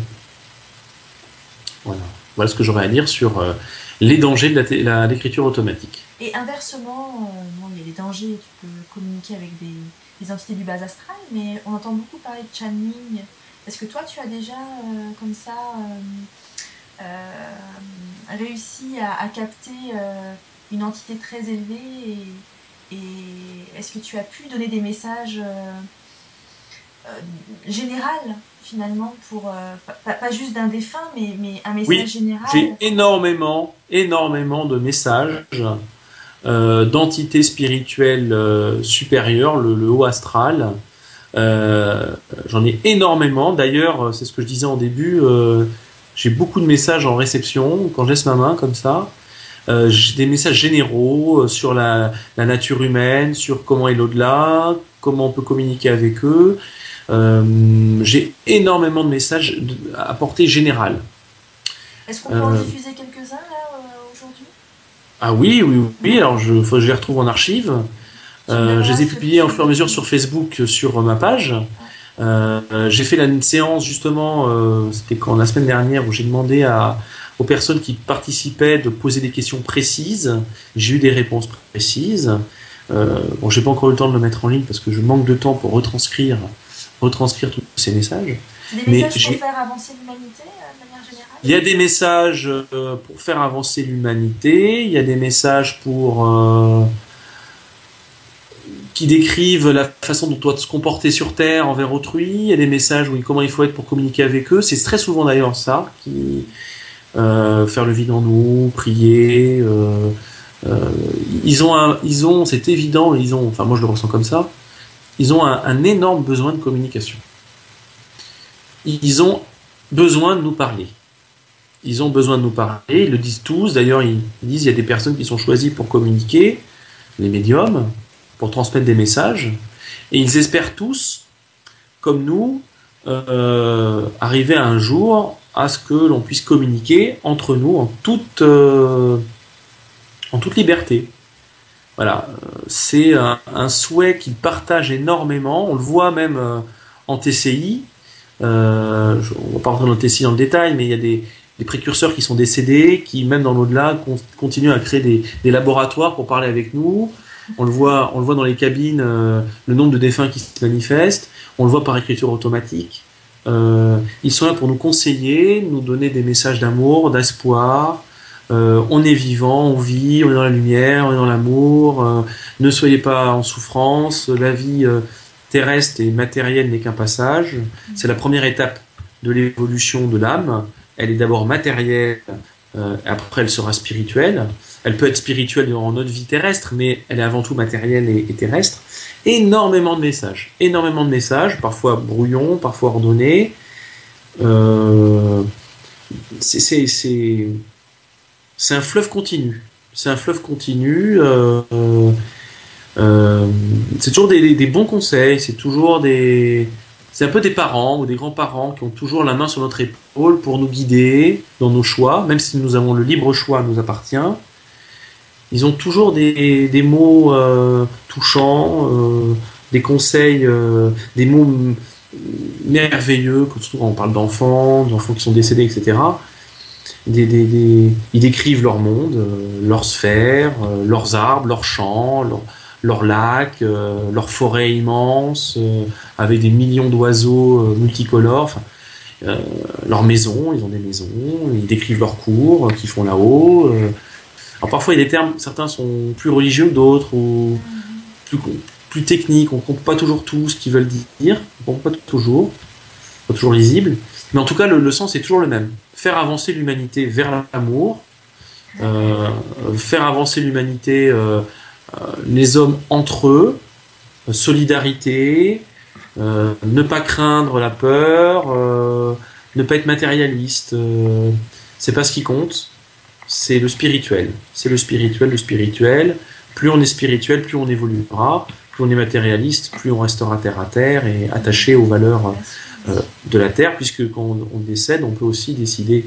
Voilà. Voilà ce que j'aurais à dire sur... Euh, les dangers de la t- la, l'écriture automatique. Et inversement, euh, bon, il y a des dangers, tu peux communiquer avec des, des entités du bas astral, mais on entend beaucoup parler de channeling. Est-ce que toi, tu as déjà, euh, comme ça, euh, euh, réussi à, à capter euh, une entité très élevée et, et est-ce que tu as pu donner des messages euh, euh, généraux finalement, pour euh, pas, pas juste d'un défunt, mais, mais un message oui, général. J'ai énormément, énormément de messages euh, d'entités spirituelles euh, supérieures, le, le haut astral, Euh, j'en ai énormément. D'ailleurs, c'est ce que je disais en début. Euh, j'ai beaucoup de messages en réception quand je laisse ma main comme ça. Euh, j'ai des messages généraux sur la, la nature humaine, sur comment est l'au-delà, comment on peut communiquer avec eux. Euh, j'ai énormément de messages à portée générale. Est-ce qu'on peut euh, en diffuser quelques-uns là euh, aujourd'hui? Ah oui, oui, oui. Alors je, faut que je les retrouve en archive. Euh, je les ai publiés au fur et à mesure sur Facebook, sur ma page. Euh, j'ai fait là, une séance justement, euh, c'était quand la semaine dernière, où j'ai demandé à, aux personnes qui participaient de poser des questions précises. J'ai eu des réponses précises. Euh, bon, j'ai pas encore eu le temps de le mettre en ligne parce que je manque de temps pour retranscrire, retranscrire tous ces messages. C'est des messages Mais pour faire avancer l'humanité euh, de manière générale? Il y a des messages euh, pour faire avancer l'humanité. Il y a des messages pour euh, qui décrivent la façon dont on doit se comporter sur Terre envers autrui. Il y a des messages où comment il faut être pour communiquer avec eux. C'est très souvent d'ailleurs ça, qui euh, faire le vide en nous, prier. Euh, euh, ils ont, un, ils ont, c'est évident. Ils ont, enfin moi je le ressens comme ça. Ils ont un, un énorme besoin de communication. Ils ont besoin de nous parler. Ils ont besoin de nous parler. Ils le disent tous. D'ailleurs, ils disent il y a des personnes qui sont choisies pour communiquer, les médiums, pour transmettre des messages, et ils espèrent tous, comme nous, euh, arriver un jour à ce que l'on puisse communiquer entre nous en toute, euh, en toute liberté. Voilà, c'est un, un souhait qu'ils partagent énormément. On le voit même euh, en T C I. Euh, on ne va pas rentrer dans le T C I dans le détail, mais il y a des, des précurseurs qui sont décédés, qui même dans l'au-delà continuent à créer des, des laboratoires pour parler avec nous. On le voit, on le voit dans les cabines, euh, le nombre de défunts qui se manifestent. On le voit par écriture automatique. Euh, ils sont là pour nous conseiller, nous donner des messages d'amour, d'espoir. Euh, on est vivant, on vit, on est dans la lumière, on est dans l'amour. Euh, ne soyez pas en souffrance. La vie euh, terrestre et matérielle n'est qu'un passage. C'est la première étape de l'évolution de l'âme. Elle est d'abord matérielle, euh, après elle sera spirituelle. Elle peut être spirituelle dans notre vie terrestre, mais elle est avant tout matérielle et, et terrestre. Énormément de messages, énormément de messages, parfois brouillons, parfois ordonnés. Euh, c'est, c'est, c'est, c'est un fleuve continu. C'est un fleuve continu. Euh, euh, c'est toujours des, des bons conseils. C'est toujours des, c'est un peu des parents ou des grands-parents qui ont toujours la main sur notre épaule pour nous guider dans nos choix, même si nous avons le libre choix, nous appartient. Ils ont toujours des, des mots euh, touchants, euh, des conseils, euh, des mots merveilleux, surtout quand on parle d'enfants, d'enfants qui sont décédés, et cetera. Des, des, des, ils décrivent leur monde, euh, leurs sphères, euh, leurs arbres, leurs champs, leurs, leurs lacs, euh, leurs forêts immenses, euh, avec des millions d'oiseaux euh, multicolores. Enfin, euh, leurs maisons, ils ont des maisons, ils décrivent leurs cours euh, qu'ils font là-haut. Euh, Alors parfois il y a des termes, certains sont plus religieux que d'autres, ou plus, plus techniques, on ne comprend pas toujours tout ce qu'ils veulent dire, on ne comprend pas toujours, pas toujours lisible, mais en tout cas le, le sens est toujours le même. Faire avancer l'humanité vers l'amour, euh, faire avancer l'humanité, euh, euh, les hommes entre eux, euh, solidarité, euh, ne pas craindre la peur, euh, ne pas être matérialiste, euh, c'est pas ce qui compte. C'est le spirituel. C'est le spirituel, le spirituel. Plus on est spirituel, plus on évoluera. Plus on est matérialiste, plus on restera terre à terre et attaché aux valeurs euh, de la terre, puisque quand on, on décède, on peut aussi décider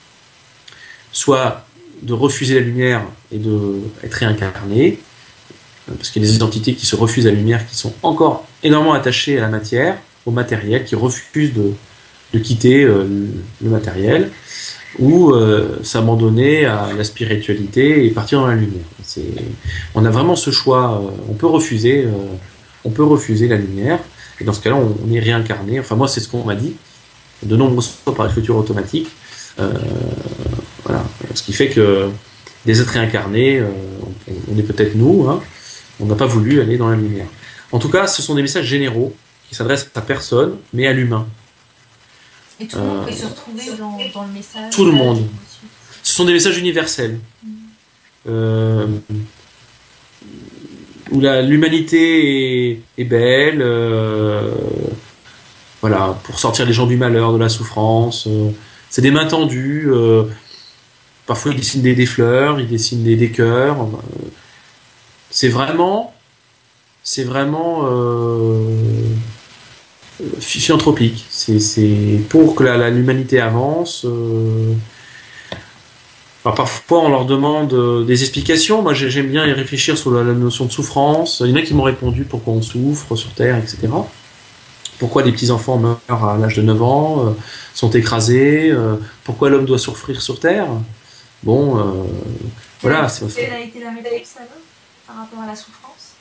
soit de refuser la lumière et d'être réincarné, parce qu'il y a des entités qui se refusent la lumière, qui sont encore énormément attachées à la matière, au matériel, qui refusent de, de quitter euh, le matériel, ou euh, s'abandonner à la spiritualité et partir dans la lumière. C'est, on a vraiment ce choix. Euh, on peut refuser, euh, on peut refuser la lumière. Et dans ce cas-là, on, on est réincarné. Enfin, moi, c'est ce qu'on m'a dit de nombreuses fois par écriture automatique. Euh, voilà. Ce qui fait que des êtres réincarnés, euh, on, on est peut-être nous. Hein, on n'a pas voulu aller dans la lumière. En tout cas, ce sont des messages généraux qui s'adressent à personne, mais à l'humain. Et tout le monde peut se retrouver dans, dans le message. Tout le monde. Ce sont des messages universels. Mmh. Euh, où la, l'humanité est, est belle, euh, voilà, pour sortir les gens du malheur, de la souffrance. Euh, c'est des mains tendues. Euh, parfois, ils dessinent des, des fleurs, ils dessinent des, des cœurs. Euh, c'est vraiment, c'est vraiment euh, philanthropique. C'est, c'est pour que la, la, l'humanité avance. Euh, Alors parfois on leur demande euh, des explications. Moi j'aime bien y réfléchir sur la, la notion de souffrance. Il y en a qui m'ont répondu pourquoi on souffre sur Terre, et cetera. Pourquoi les petits enfants meurent à l'âge de neuf ans, euh, sont écrasés, euh, pourquoi l'homme doit souffrir sur Terre. Bon, euh, voilà. Quelle c'est... a été la réponse alors par rapport à la souffrance?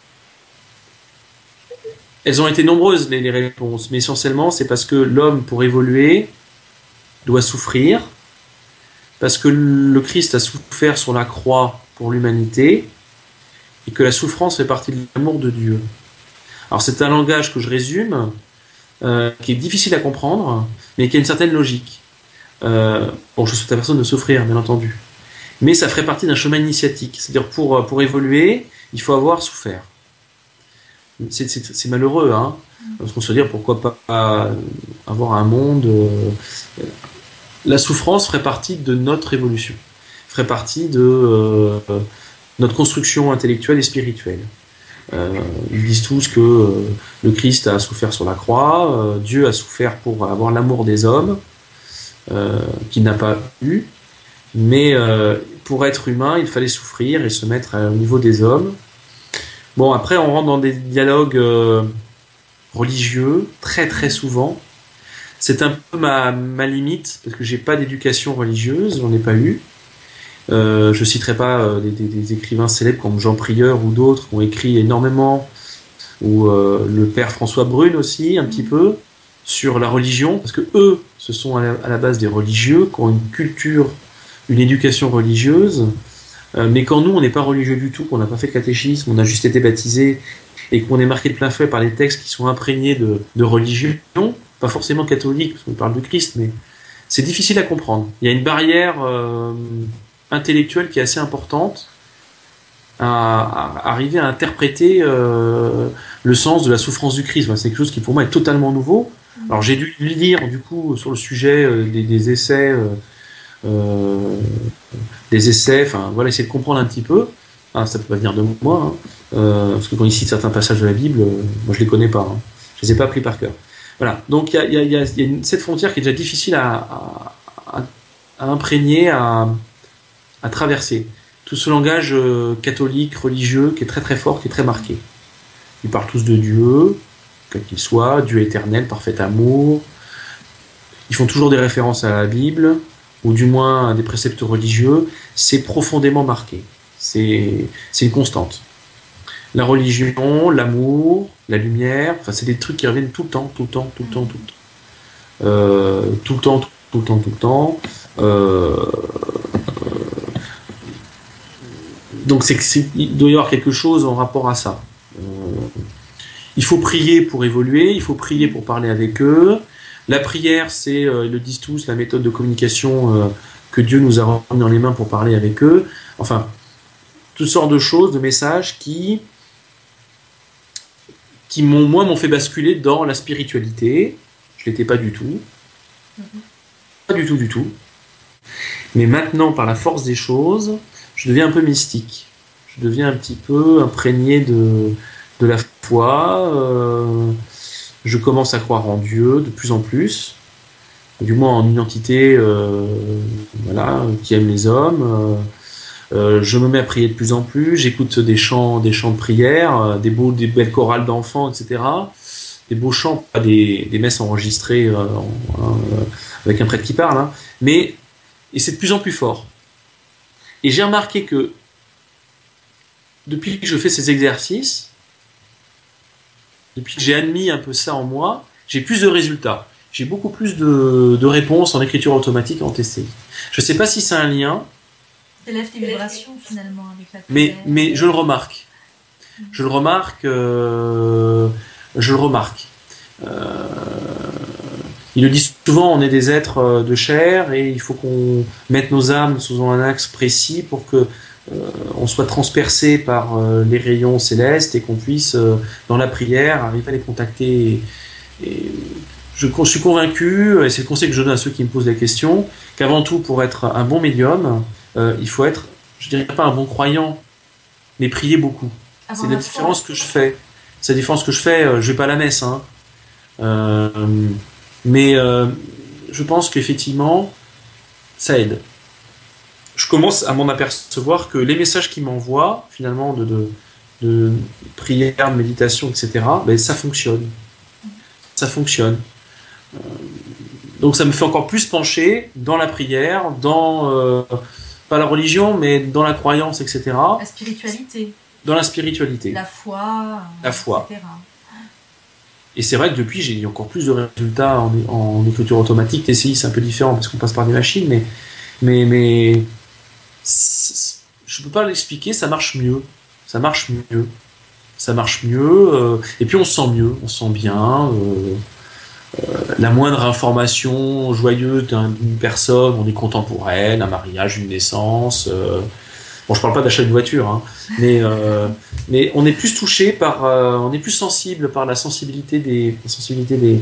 Elles ont été nombreuses les, les réponses, mais essentiellement c'est parce que l'homme pour évoluer doit souffrir. Parce que le Christ a souffert sur la croix pour l'humanité et que la souffrance fait partie de l'amour de Dieu. Alors c'est un langage que je résume, euh, qui est difficile à comprendre, mais qui a une certaine logique. Euh, bon, je souhaite à personne de souffrir, bien entendu. Mais ça ferait partie d'un chemin initiatique. C'est-à-dire pour, pour évoluer, il faut avoir souffert. C'est, c'est, c'est malheureux, hein, parce qu'on se dit pourquoi pas avoir un monde... Euh, La souffrance ferait partie de notre évolution, ferait partie de euh, notre construction intellectuelle et spirituelle. Euh, ils disent tous que euh, le Christ a souffert sur la croix, euh, Dieu a souffert pour avoir l'amour des hommes, euh, qu'il n'a pas eu, mais euh, pour être humain, il fallait souffrir et se mettre au niveau des hommes. Bon, après, on rentre dans des dialogues euh, religieux, très très souvent. C'est un peu ma, ma limite, parce que j'ai pas d'éducation religieuse, j'en ai pas eu. Euh, je citerai pas euh, des, des, des écrivains célèbres comme Jean Prieur ou d'autres qui ont écrit énormément, ou euh, le père François Brune aussi, un petit peu, sur la religion, parce que eux, ce sont à la, à la base des religieux, qui ont une culture, une éducation religieuse, euh, mais quand nous, on n'est pas religieux du tout, qu'on n'a pas fait de catéchisme, on a juste été baptisé, et qu'on est marqué de plein fouet par les textes qui sont imprégnés de, de religion, pas forcément catholique, parce qu'on parle de Christ, mais c'est difficile à comprendre. Il y a une barrière euh, intellectuelle qui est assez importante à, à arriver à interpréter euh, le sens de la souffrance du Christ. C'est quelque chose qui pour moi est totalement nouveau. Alors j'ai dû lire du coup sur le sujet euh, des, des essais, euh, euh, des essais, enfin voilà, essayer de comprendre un petit peu. Ah, ça peut pas venir de moi, hein, euh, parce que quand il cite certains passages de la Bible, euh, moi je les connais pas, hein. Je les ai pas appris par cœur. Voilà, donc il y a, y a, y a, y a une, cette frontière qui est déjà difficile à, à, à imprégner, à, à traverser. Tout ce langage euh, catholique, religieux, qui est très très fort, qui est très marqué. Ils parlent tous de Dieu, quel qu'il soit, Dieu éternel, parfait amour. Ils font toujours des références à la Bible, ou du moins à des préceptes religieux. C'est profondément marqué. C'est, c'est une constante. La religion, l'amour, la lumière, enfin c'est des trucs qui reviennent tout le temps, tout le temps, tout le temps, tout le temps. Euh, tout le temps, tout le temps, tout le temps. Euh, donc c'est, c'est, il doit y avoir quelque chose en rapport à ça. Euh, il faut prier pour évoluer, il faut prier pour parler avec eux. La prière, c'est, euh, ils le disent tous, la méthode de communication euh, que Dieu nous a remis dans les mains pour parler avec eux. Enfin, toutes sortes de choses, de messages qui... qui m'ont, moi, m'ont fait basculer dans la spiritualité. Je l'étais pas du tout. Mm-hmm. Pas du tout, du tout. Mais maintenant, par la force des choses, je deviens un peu mystique. Je deviens un petit peu imprégné de, de la foi. Euh, je commence à croire en Dieu de plus en plus. Du moins en une entité euh, voilà, qui aime les hommes. Euh, Euh, je me mets à prier de plus en plus, j'écoute des chants, des chants de prière, euh, des, beaux, des belles chorales d'enfants, et cetera. Des beaux chants, pas des, des messes enregistrées euh, euh, avec un prêtre qui parle, hein. Mais et c'est de plus en plus fort. Et j'ai remarqué que depuis que je fais ces exercices, depuis que j'ai admis un peu ça en moi, j'ai plus de résultats. J'ai beaucoup plus de, de réponses en écriture automatique en T C I. Je ne sais pas si c'est un lien. T'élèves tes vibrations finalement avec la mais mais je le remarque je le remarque euh, je le remarque euh, ils le disent souvent, on est des êtres de chair et il faut qu'on mette nos âmes sous un axe précis pour que euh, on soit transpercé par euh, les rayons célestes et qu'on puisse, euh, dans la prière, arriver à les contacter. Et, et je, je suis convaincu, et c'est le conseil que je donne à ceux qui me posent la question, qu'avant tout, pour être un bon médium, euh, il faut être, je dirais pas un bon croyant, mais prier beaucoup. Avant c'est la, la différence foi. que je fais. C'est la différence que je fais. Euh, je vais pas à la messe, hein. Euh, mais euh, je pense qu'effectivement, ça aide. Je commence à m'en apercevoir que les messages qu'ils m'envoient, finalement, de, de, de prière, de méditation, et cetera, ben, ça fonctionne. Ça fonctionne. Euh, donc ça me fait encore plus pencher dans la prière, dans, euh, pas la religion, mais dans la croyance, et cetera. La spiritualité. Dans la spiritualité. La foi, la foi. et cetera. Et c'est vrai que depuis, j'ai eu encore plus de résultats en, en écriture automatique. T C I, c'est un peu différent parce qu'on passe par des machines, mais, mais, mais je peux pas l'expliquer, ça marche mieux. Ça marche mieux. Ça marche mieux. Euh, et puis on se sent mieux, on se sent bien. Euh, euh, la moindre information joyeuse d'une personne, on est content pour elle, un mariage, une naissance. Euh, bon, je parle pas d'achat d'une voiture, hein, mais, euh, mais on est plus touché par, euh, on est plus sensible par la sensibilité des, la sensibilité des,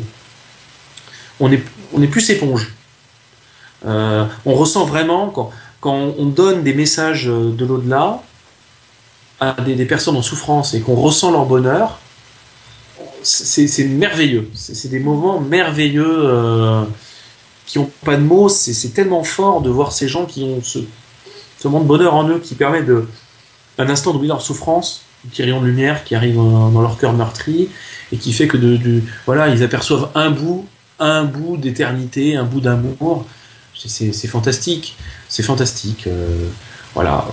on est, on est plus éponge. Euh, on ressent vraiment quand, quand on donne des messages de l'au-delà à des, des personnes en souffrance et qu'on ressent leur bonheur, c'est, c'est merveilleux. C'est, c'est des moments merveilleux euh, qui n'ont pas de mots. C'est, c'est tellement fort de voir ces gens qui ont ce, ce moment de bonheur en eux qui permet de, un instant d'oublier leur souffrance, un petit rayon de lumière qui arrive dans leur cœur meurtri et qui fait que de, de, voilà, ils aperçoivent un bout, un bout d'éternité, un bout d'amour. C'est, c'est, c'est fantastique. C'est fantastique. Euh, voilà.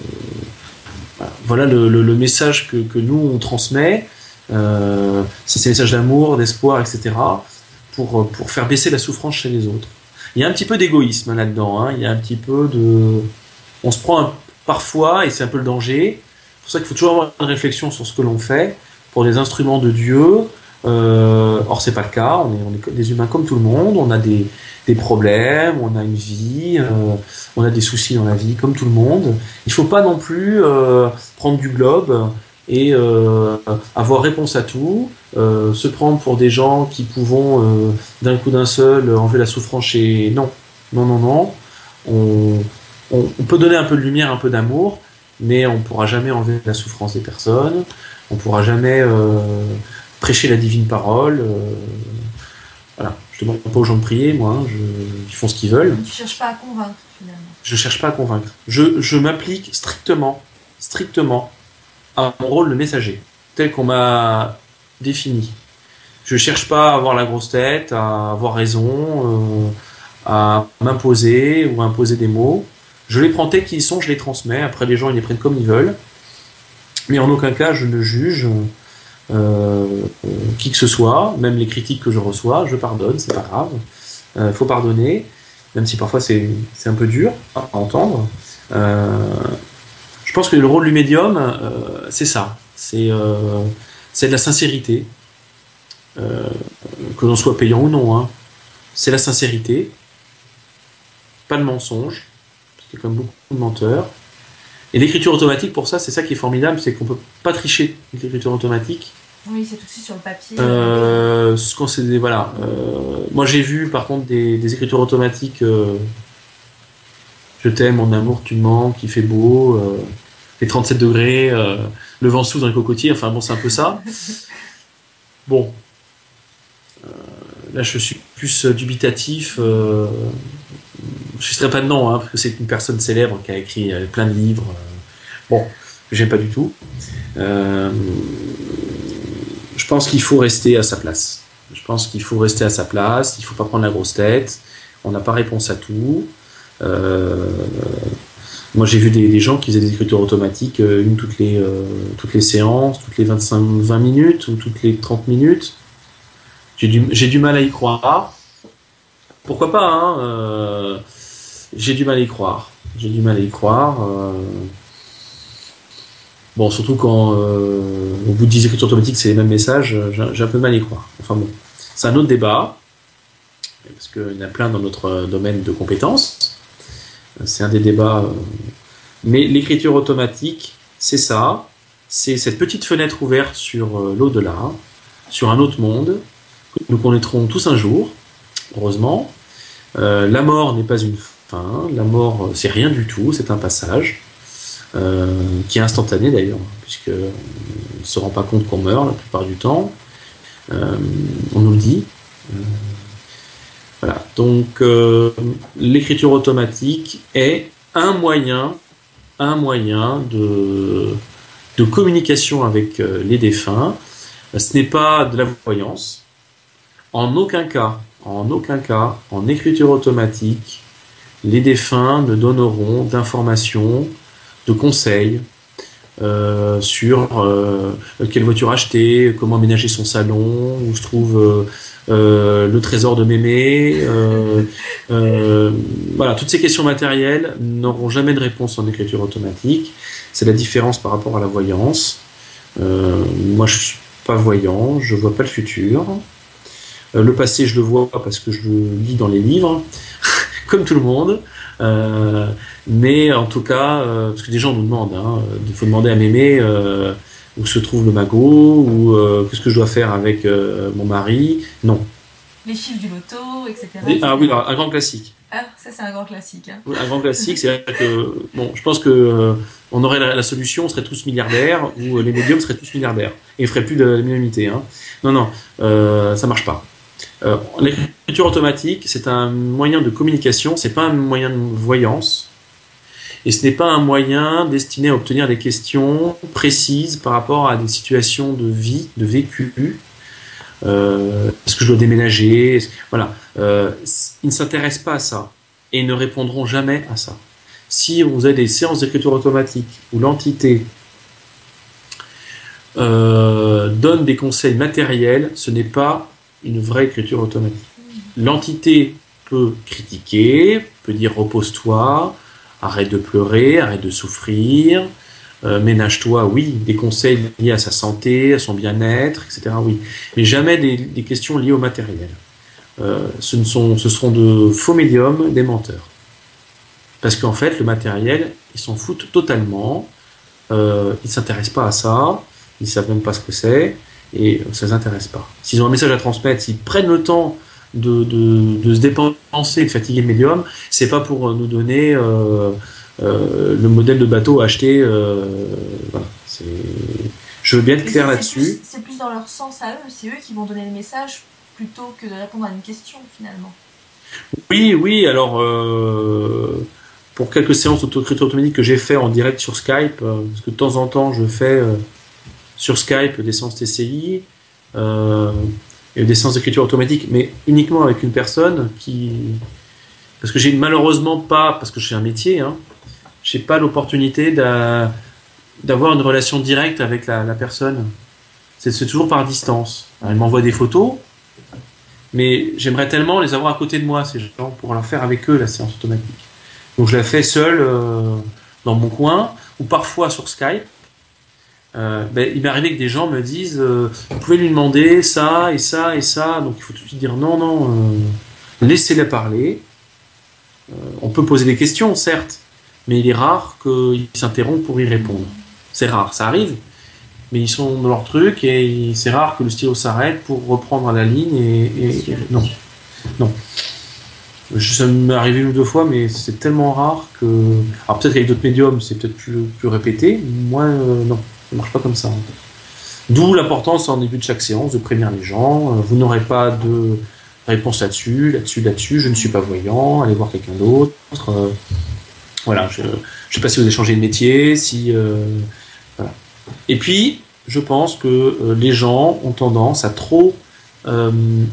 Euh, voilà le, le, le message que, que nous on transmet. Euh, c'est ces messages d'amour, d'espoir, et cetera. Pour, pour faire baisser la souffrance chez les autres. Il y a un petit peu d'égoïsme là-dedans. Hein. Il y a un petit peu de... On se prend un... parfois, et c'est un peu le danger. C'est pour ça qu'il faut toujours avoir une réflexion sur ce que l'on fait pour des instruments de Dieu. Euh... Or, c'est pas le cas. On est, on est des humains comme tout le monde. On a des, des problèmes, on a une vie, euh... on a des soucis dans la vie comme tout le monde. Il faut pas non plus euh, prendre du globe et euh, avoir réponse à tout, euh, se prendre pour des gens qui pouvons euh, d'un coup d'un seul enlever la souffrance chez... Non, non, non, non. On, on, on peut donner un peu de lumière, un peu d'amour, mais on ne pourra jamais enlever la souffrance des personnes, on ne pourra jamais euh, prêcher la divine parole. Euh, voilà. Je ne demande pas aux gens de prier, moi, hein, je, ils font ce qu'ils veulent. Tu ne cherches pas à convaincre, finalement. Je ne cherche pas à convaincre. Je, je m'applique strictement, strictement, à mon rôle de messager, tel qu'on m'a défini. Je cherche pas à avoir la grosse tête, à avoir raison, euh, à m'imposer ou à imposer des mots. Je les prends tels qu'ils sont, je les transmets. Après, les gens, ils les prennent comme ils veulent. Mais en aucun cas, je ne juge euh, qui que ce soit, même les critiques que je reçois, je pardonne, c'est pas grave. Il euh, faut pardonner, même si parfois c'est, c'est un peu dur à entendre. Euh, Je pense que le rôle du médium, euh, c'est ça. C'est, euh, c'est de la sincérité. Euh, que l'on soit payant ou non. Hein. C'est la sincérité. Pas le mensonge. C'est comme beaucoup de menteurs. Et l'écriture automatique, pour ça, c'est ça qui est formidable, c'est qu'on ne peut pas tricher avec l'écriture automatique. Oui, c'est tout de suite sur le papier. Euh, ce qu'on s'est, voilà. Euh, moi, j'ai vu, par contre, des, des écritures automatiques... Euh, je t'aime, mon amour, tu me manques, il fait beau, euh, les trente-sept degrés, euh, le vent souffle dans les cocotiers, enfin bon, c'est un peu ça. Bon. Euh, là, je suis plus dubitatif. Euh, je ne serais pas dedans, hein, parce que c'est une personne célèbre qui a écrit euh, plein de livres. Euh, bon, j'aime pas du tout. Euh, je pense qu'il faut rester à sa place. Je pense qu'il faut rester à sa place, il ne faut pas prendre la grosse tête. On n'a pas réponse à tout. Euh, moi j'ai vu des, des gens qui faisaient des écritures automatiques euh, une toutes les, euh, toutes les séances, toutes les vingt-cinq vingt minutes ou toutes les trente minutes. J'ai du, j'ai du mal à y croire. Pourquoi pas, hein, euh, j'ai du mal à y croire. J'ai du mal à y croire. Euh, bon, surtout quand euh, au bout de dix écritures automatiques c'est les mêmes messages, j'ai, j'ai un peu de mal à y croire. Enfin bon, c'est un autre débat, parce qu'il y en a plein dans notre domaine de compétences. C'est un des débats Mais l'écriture automatique, c'est ça, c'est cette petite fenêtre ouverte sur euh, l'au-delà, sur un autre monde, que nous connaîtrons tous un jour, heureusement. Euh, la mort n'est pas une fin, la mort, c'est rien du tout, c'est un passage, euh, qui est instantané d'ailleurs, puisqu'on ne se rend pas compte qu'on meurt la plupart du temps. Euh, on nous le dit. Euh, voilà. Donc, euh, l'écriture automatique est un moyen, un moyen de, de communication avec euh, les défunts. Ce n'est pas de la voyance. En aucun cas, en aucun cas, en écriture automatique, les défunts ne donneront d'informations, de conseils euh, sur euh, quelle voiture acheter, comment aménager son salon, où se trouve euh, euh, le trésor de mémé. Euh, euh, voilà, toutes ces questions matérielles n'auront jamais de réponse en écriture automatique. C'est la différence par rapport à la voyance. Euh, moi, je suis pas voyant, je vois pas le futur. Euh, le passé, je le vois parce que je le lis dans les livres, comme tout le monde. Euh, mais en tout cas, euh, parce que des gens nous demandent, hein, il faut demander à mémé euh, où se trouve le magot, ou euh, qu'est-ce que je dois faire avec euh, mon mari. Non. Les chiffres du loto, et cetera. Et, ah oui, alors, un grand classique. Ah, ça c'est un grand classique. Hein. Un grand classique, c'est que bon, je pense que euh, on aurait la, la solution, on serait tous milliardaires, ou euh, les médiums seraient tous milliardaires et ils feraient plus de la médiumnité. Hein. Non, non, euh, ça marche pas. Euh, l'écriture automatique, c'est un moyen de communication, c'est pas un moyen de voyance, et ce n'est pas un moyen destiné à obtenir des questions précises par rapport à des situations de vie, de vécu. Euh, est-ce que je dois déménager? Voilà. Euh, ils ne s'intéressent pas à ça et ne répondront jamais à ça. Si vous avez des séances d'écriture automatique où l'entité euh, donne des conseils matériels, ce n'est pas une vraie écriture automatique. L'entité peut critiquer, peut dire repose-toi, arrête de pleurer, arrête de souffrir, euh, ménage-toi, oui, des conseils liés à sa santé, à son bien-être, et cetera. Oui, mais jamais des, des questions liées au matériel. Euh, ce, ne sont, ce seront de faux médiums, des menteurs. Parce qu'en fait, le matériel, ils s'en foutent totalement, euh, ils ne s'intéressent pas à ça, ils ne savent même pas ce que c'est, et ça ne les intéresse pas. S'ils ont un message à transmettre, s'ils prennent le temps de, de, de se dépenser, de fatiguer le médium, c'est pas pour nous donner euh, euh, le modèle de bateau à acheter. Euh, voilà. C'est... Je veux bien être clair c'est, là-dessus. C'est plus, c'est plus dans leur sens à eux, c'est eux qui vont donner le message plutôt que de répondre à une question finalement. Oui, oui, alors euh, pour quelques séances d'autocriture automatique que j'ai fait en direct sur Skype, euh, parce que de temps en temps je fais euh, sur Skype des séances T C I, euh, et des séances d'écriture automatique, mais uniquement avec une personne qui... Parce que j'ai malheureusement pas, parce que je fais un métier, hein, j'ai pas l'opportunité d'a... d'avoir une relation directe avec la, la personne. C'est, c'est toujours par distance. Alors, elle m'envoie des photos, mais j'aimerais tellement les avoir à côté de moi, ces gens, pour leur faire avec eux la séance automatique. Donc je la fais seule euh, dans mon coin, ou parfois sur Skype. Euh, ben, il m'est arrivé que des gens me disent euh, vous pouvez lui demander ça et ça et ça, donc il faut tout de suite dire non, non, euh, laissez-les parler. Euh, on peut poser des questions, certes, mais il est rare qu'ils s'interrompent pour y répondre. C'est rare, ça arrive, mais ils sont dans leur truc et c'est rare que le stylo s'arrête pour reprendre la ligne et, et, et non, non. Ça m'est arrivé une ou deux fois, mais c'est tellement rare que. Alors peut-être qu'avec d'autres médiums, c'est peut-être plus, plus répété. Moi, euh, non, ça marche pas comme ça. D'où l'importance en début de chaque séance de prévenir les gens. Vous n'aurez pas de réponse là-dessus, là-dessus, là-dessus. Je ne suis pas voyant. Allez voir quelqu'un d'autre. Euh, voilà. Je ne sais pas si vous avez changé de métier, si. Euh, voilà. Et puis, je pense que euh, les gens ont tendance à trop. Euh,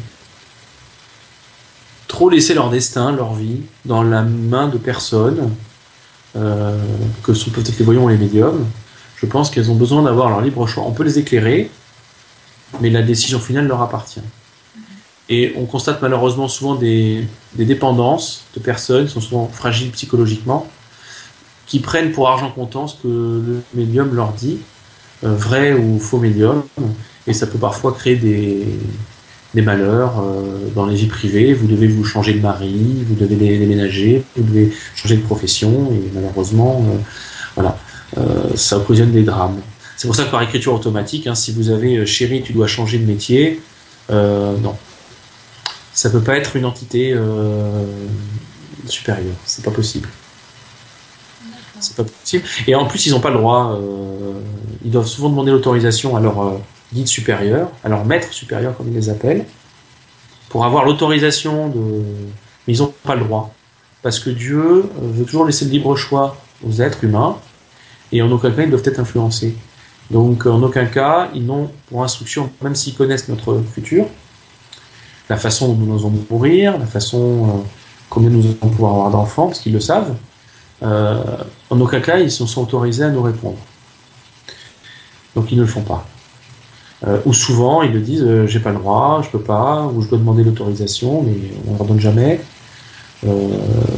trop laisser leur destin, leur vie, dans la main de personnes, euh, que sont peut-être les voyants ou les médiums. Je pense qu'elles ont besoin d'avoir leur libre choix. On peut les éclairer, mais la décision finale leur appartient. Et on constate malheureusement souvent des, des dépendances de personnes qui sont souvent fragiles psychologiquement, qui prennent pour argent comptant ce que le médium leur dit, euh, vrai ou faux médium, et ça peut parfois créer des... des malheurs euh, dans les vies privées. Vous devez vous changer de mari, vous devez déménager, vous devez changer de profession, et malheureusement, euh, Voilà, euh, ça occasionne des drames. C'est pour ça que par écriture automatique, hein, si vous avez euh, chérie, tu dois changer de métier, euh, non, ça peut pas être une entité euh, supérieure, c'est pas possible. C'est pas possible. Et en plus, ils n'ont pas le droit. Euh, ils doivent souvent demander l'autorisation à leur euh, guide supérieur, à leur maître supérieur, comme ils les appellent, pour avoir l'autorisation de. Mais ils n'ont pas le droit. Parce que Dieu veut toujours laisser le libre choix aux êtres humains, et en aucun cas, ils doivent être influencés. Donc, en aucun cas, ils n'ont pour instruction, même s'ils connaissent notre futur, la façon dont nous allons mourir, la façon euh, combien nous allons pouvoir avoir d'enfants, parce qu'ils le savent. Euh, en aucun cas, ils sont, sont autorisés à nous répondre. Donc, ils ne le font pas. Euh, ou souvent, ils le disent euh, j'ai pas le droit, je peux pas, ou je dois demander l'autorisation, mais on ne leur donne jamais. Euh,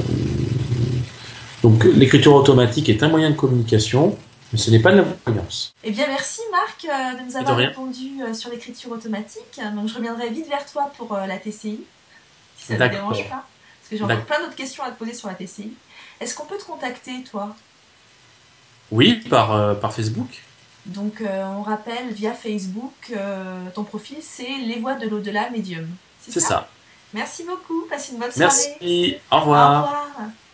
donc, l'écriture automatique est un moyen de communication, mais ce n'est pas de la voyance. Eh bien, merci Marc euh, de nous avoir répondu euh, sur l'écriture automatique. Donc, je reviendrai vite vers toi pour euh, la T C I, si ça ne te dérange pas. Parce que j'ai encore plein d'autres questions à te poser sur la T C I. Est-ce qu'on peut te contacter, toi? Oui, par, euh, par Facebook. Donc, euh, on rappelle via Facebook, euh, ton profil, c'est Les Voix de l'Au-delà Médium. C'est ça, ça. Merci beaucoup, passe une bonne Merci. soirée. Merci, au revoir. Au revoir.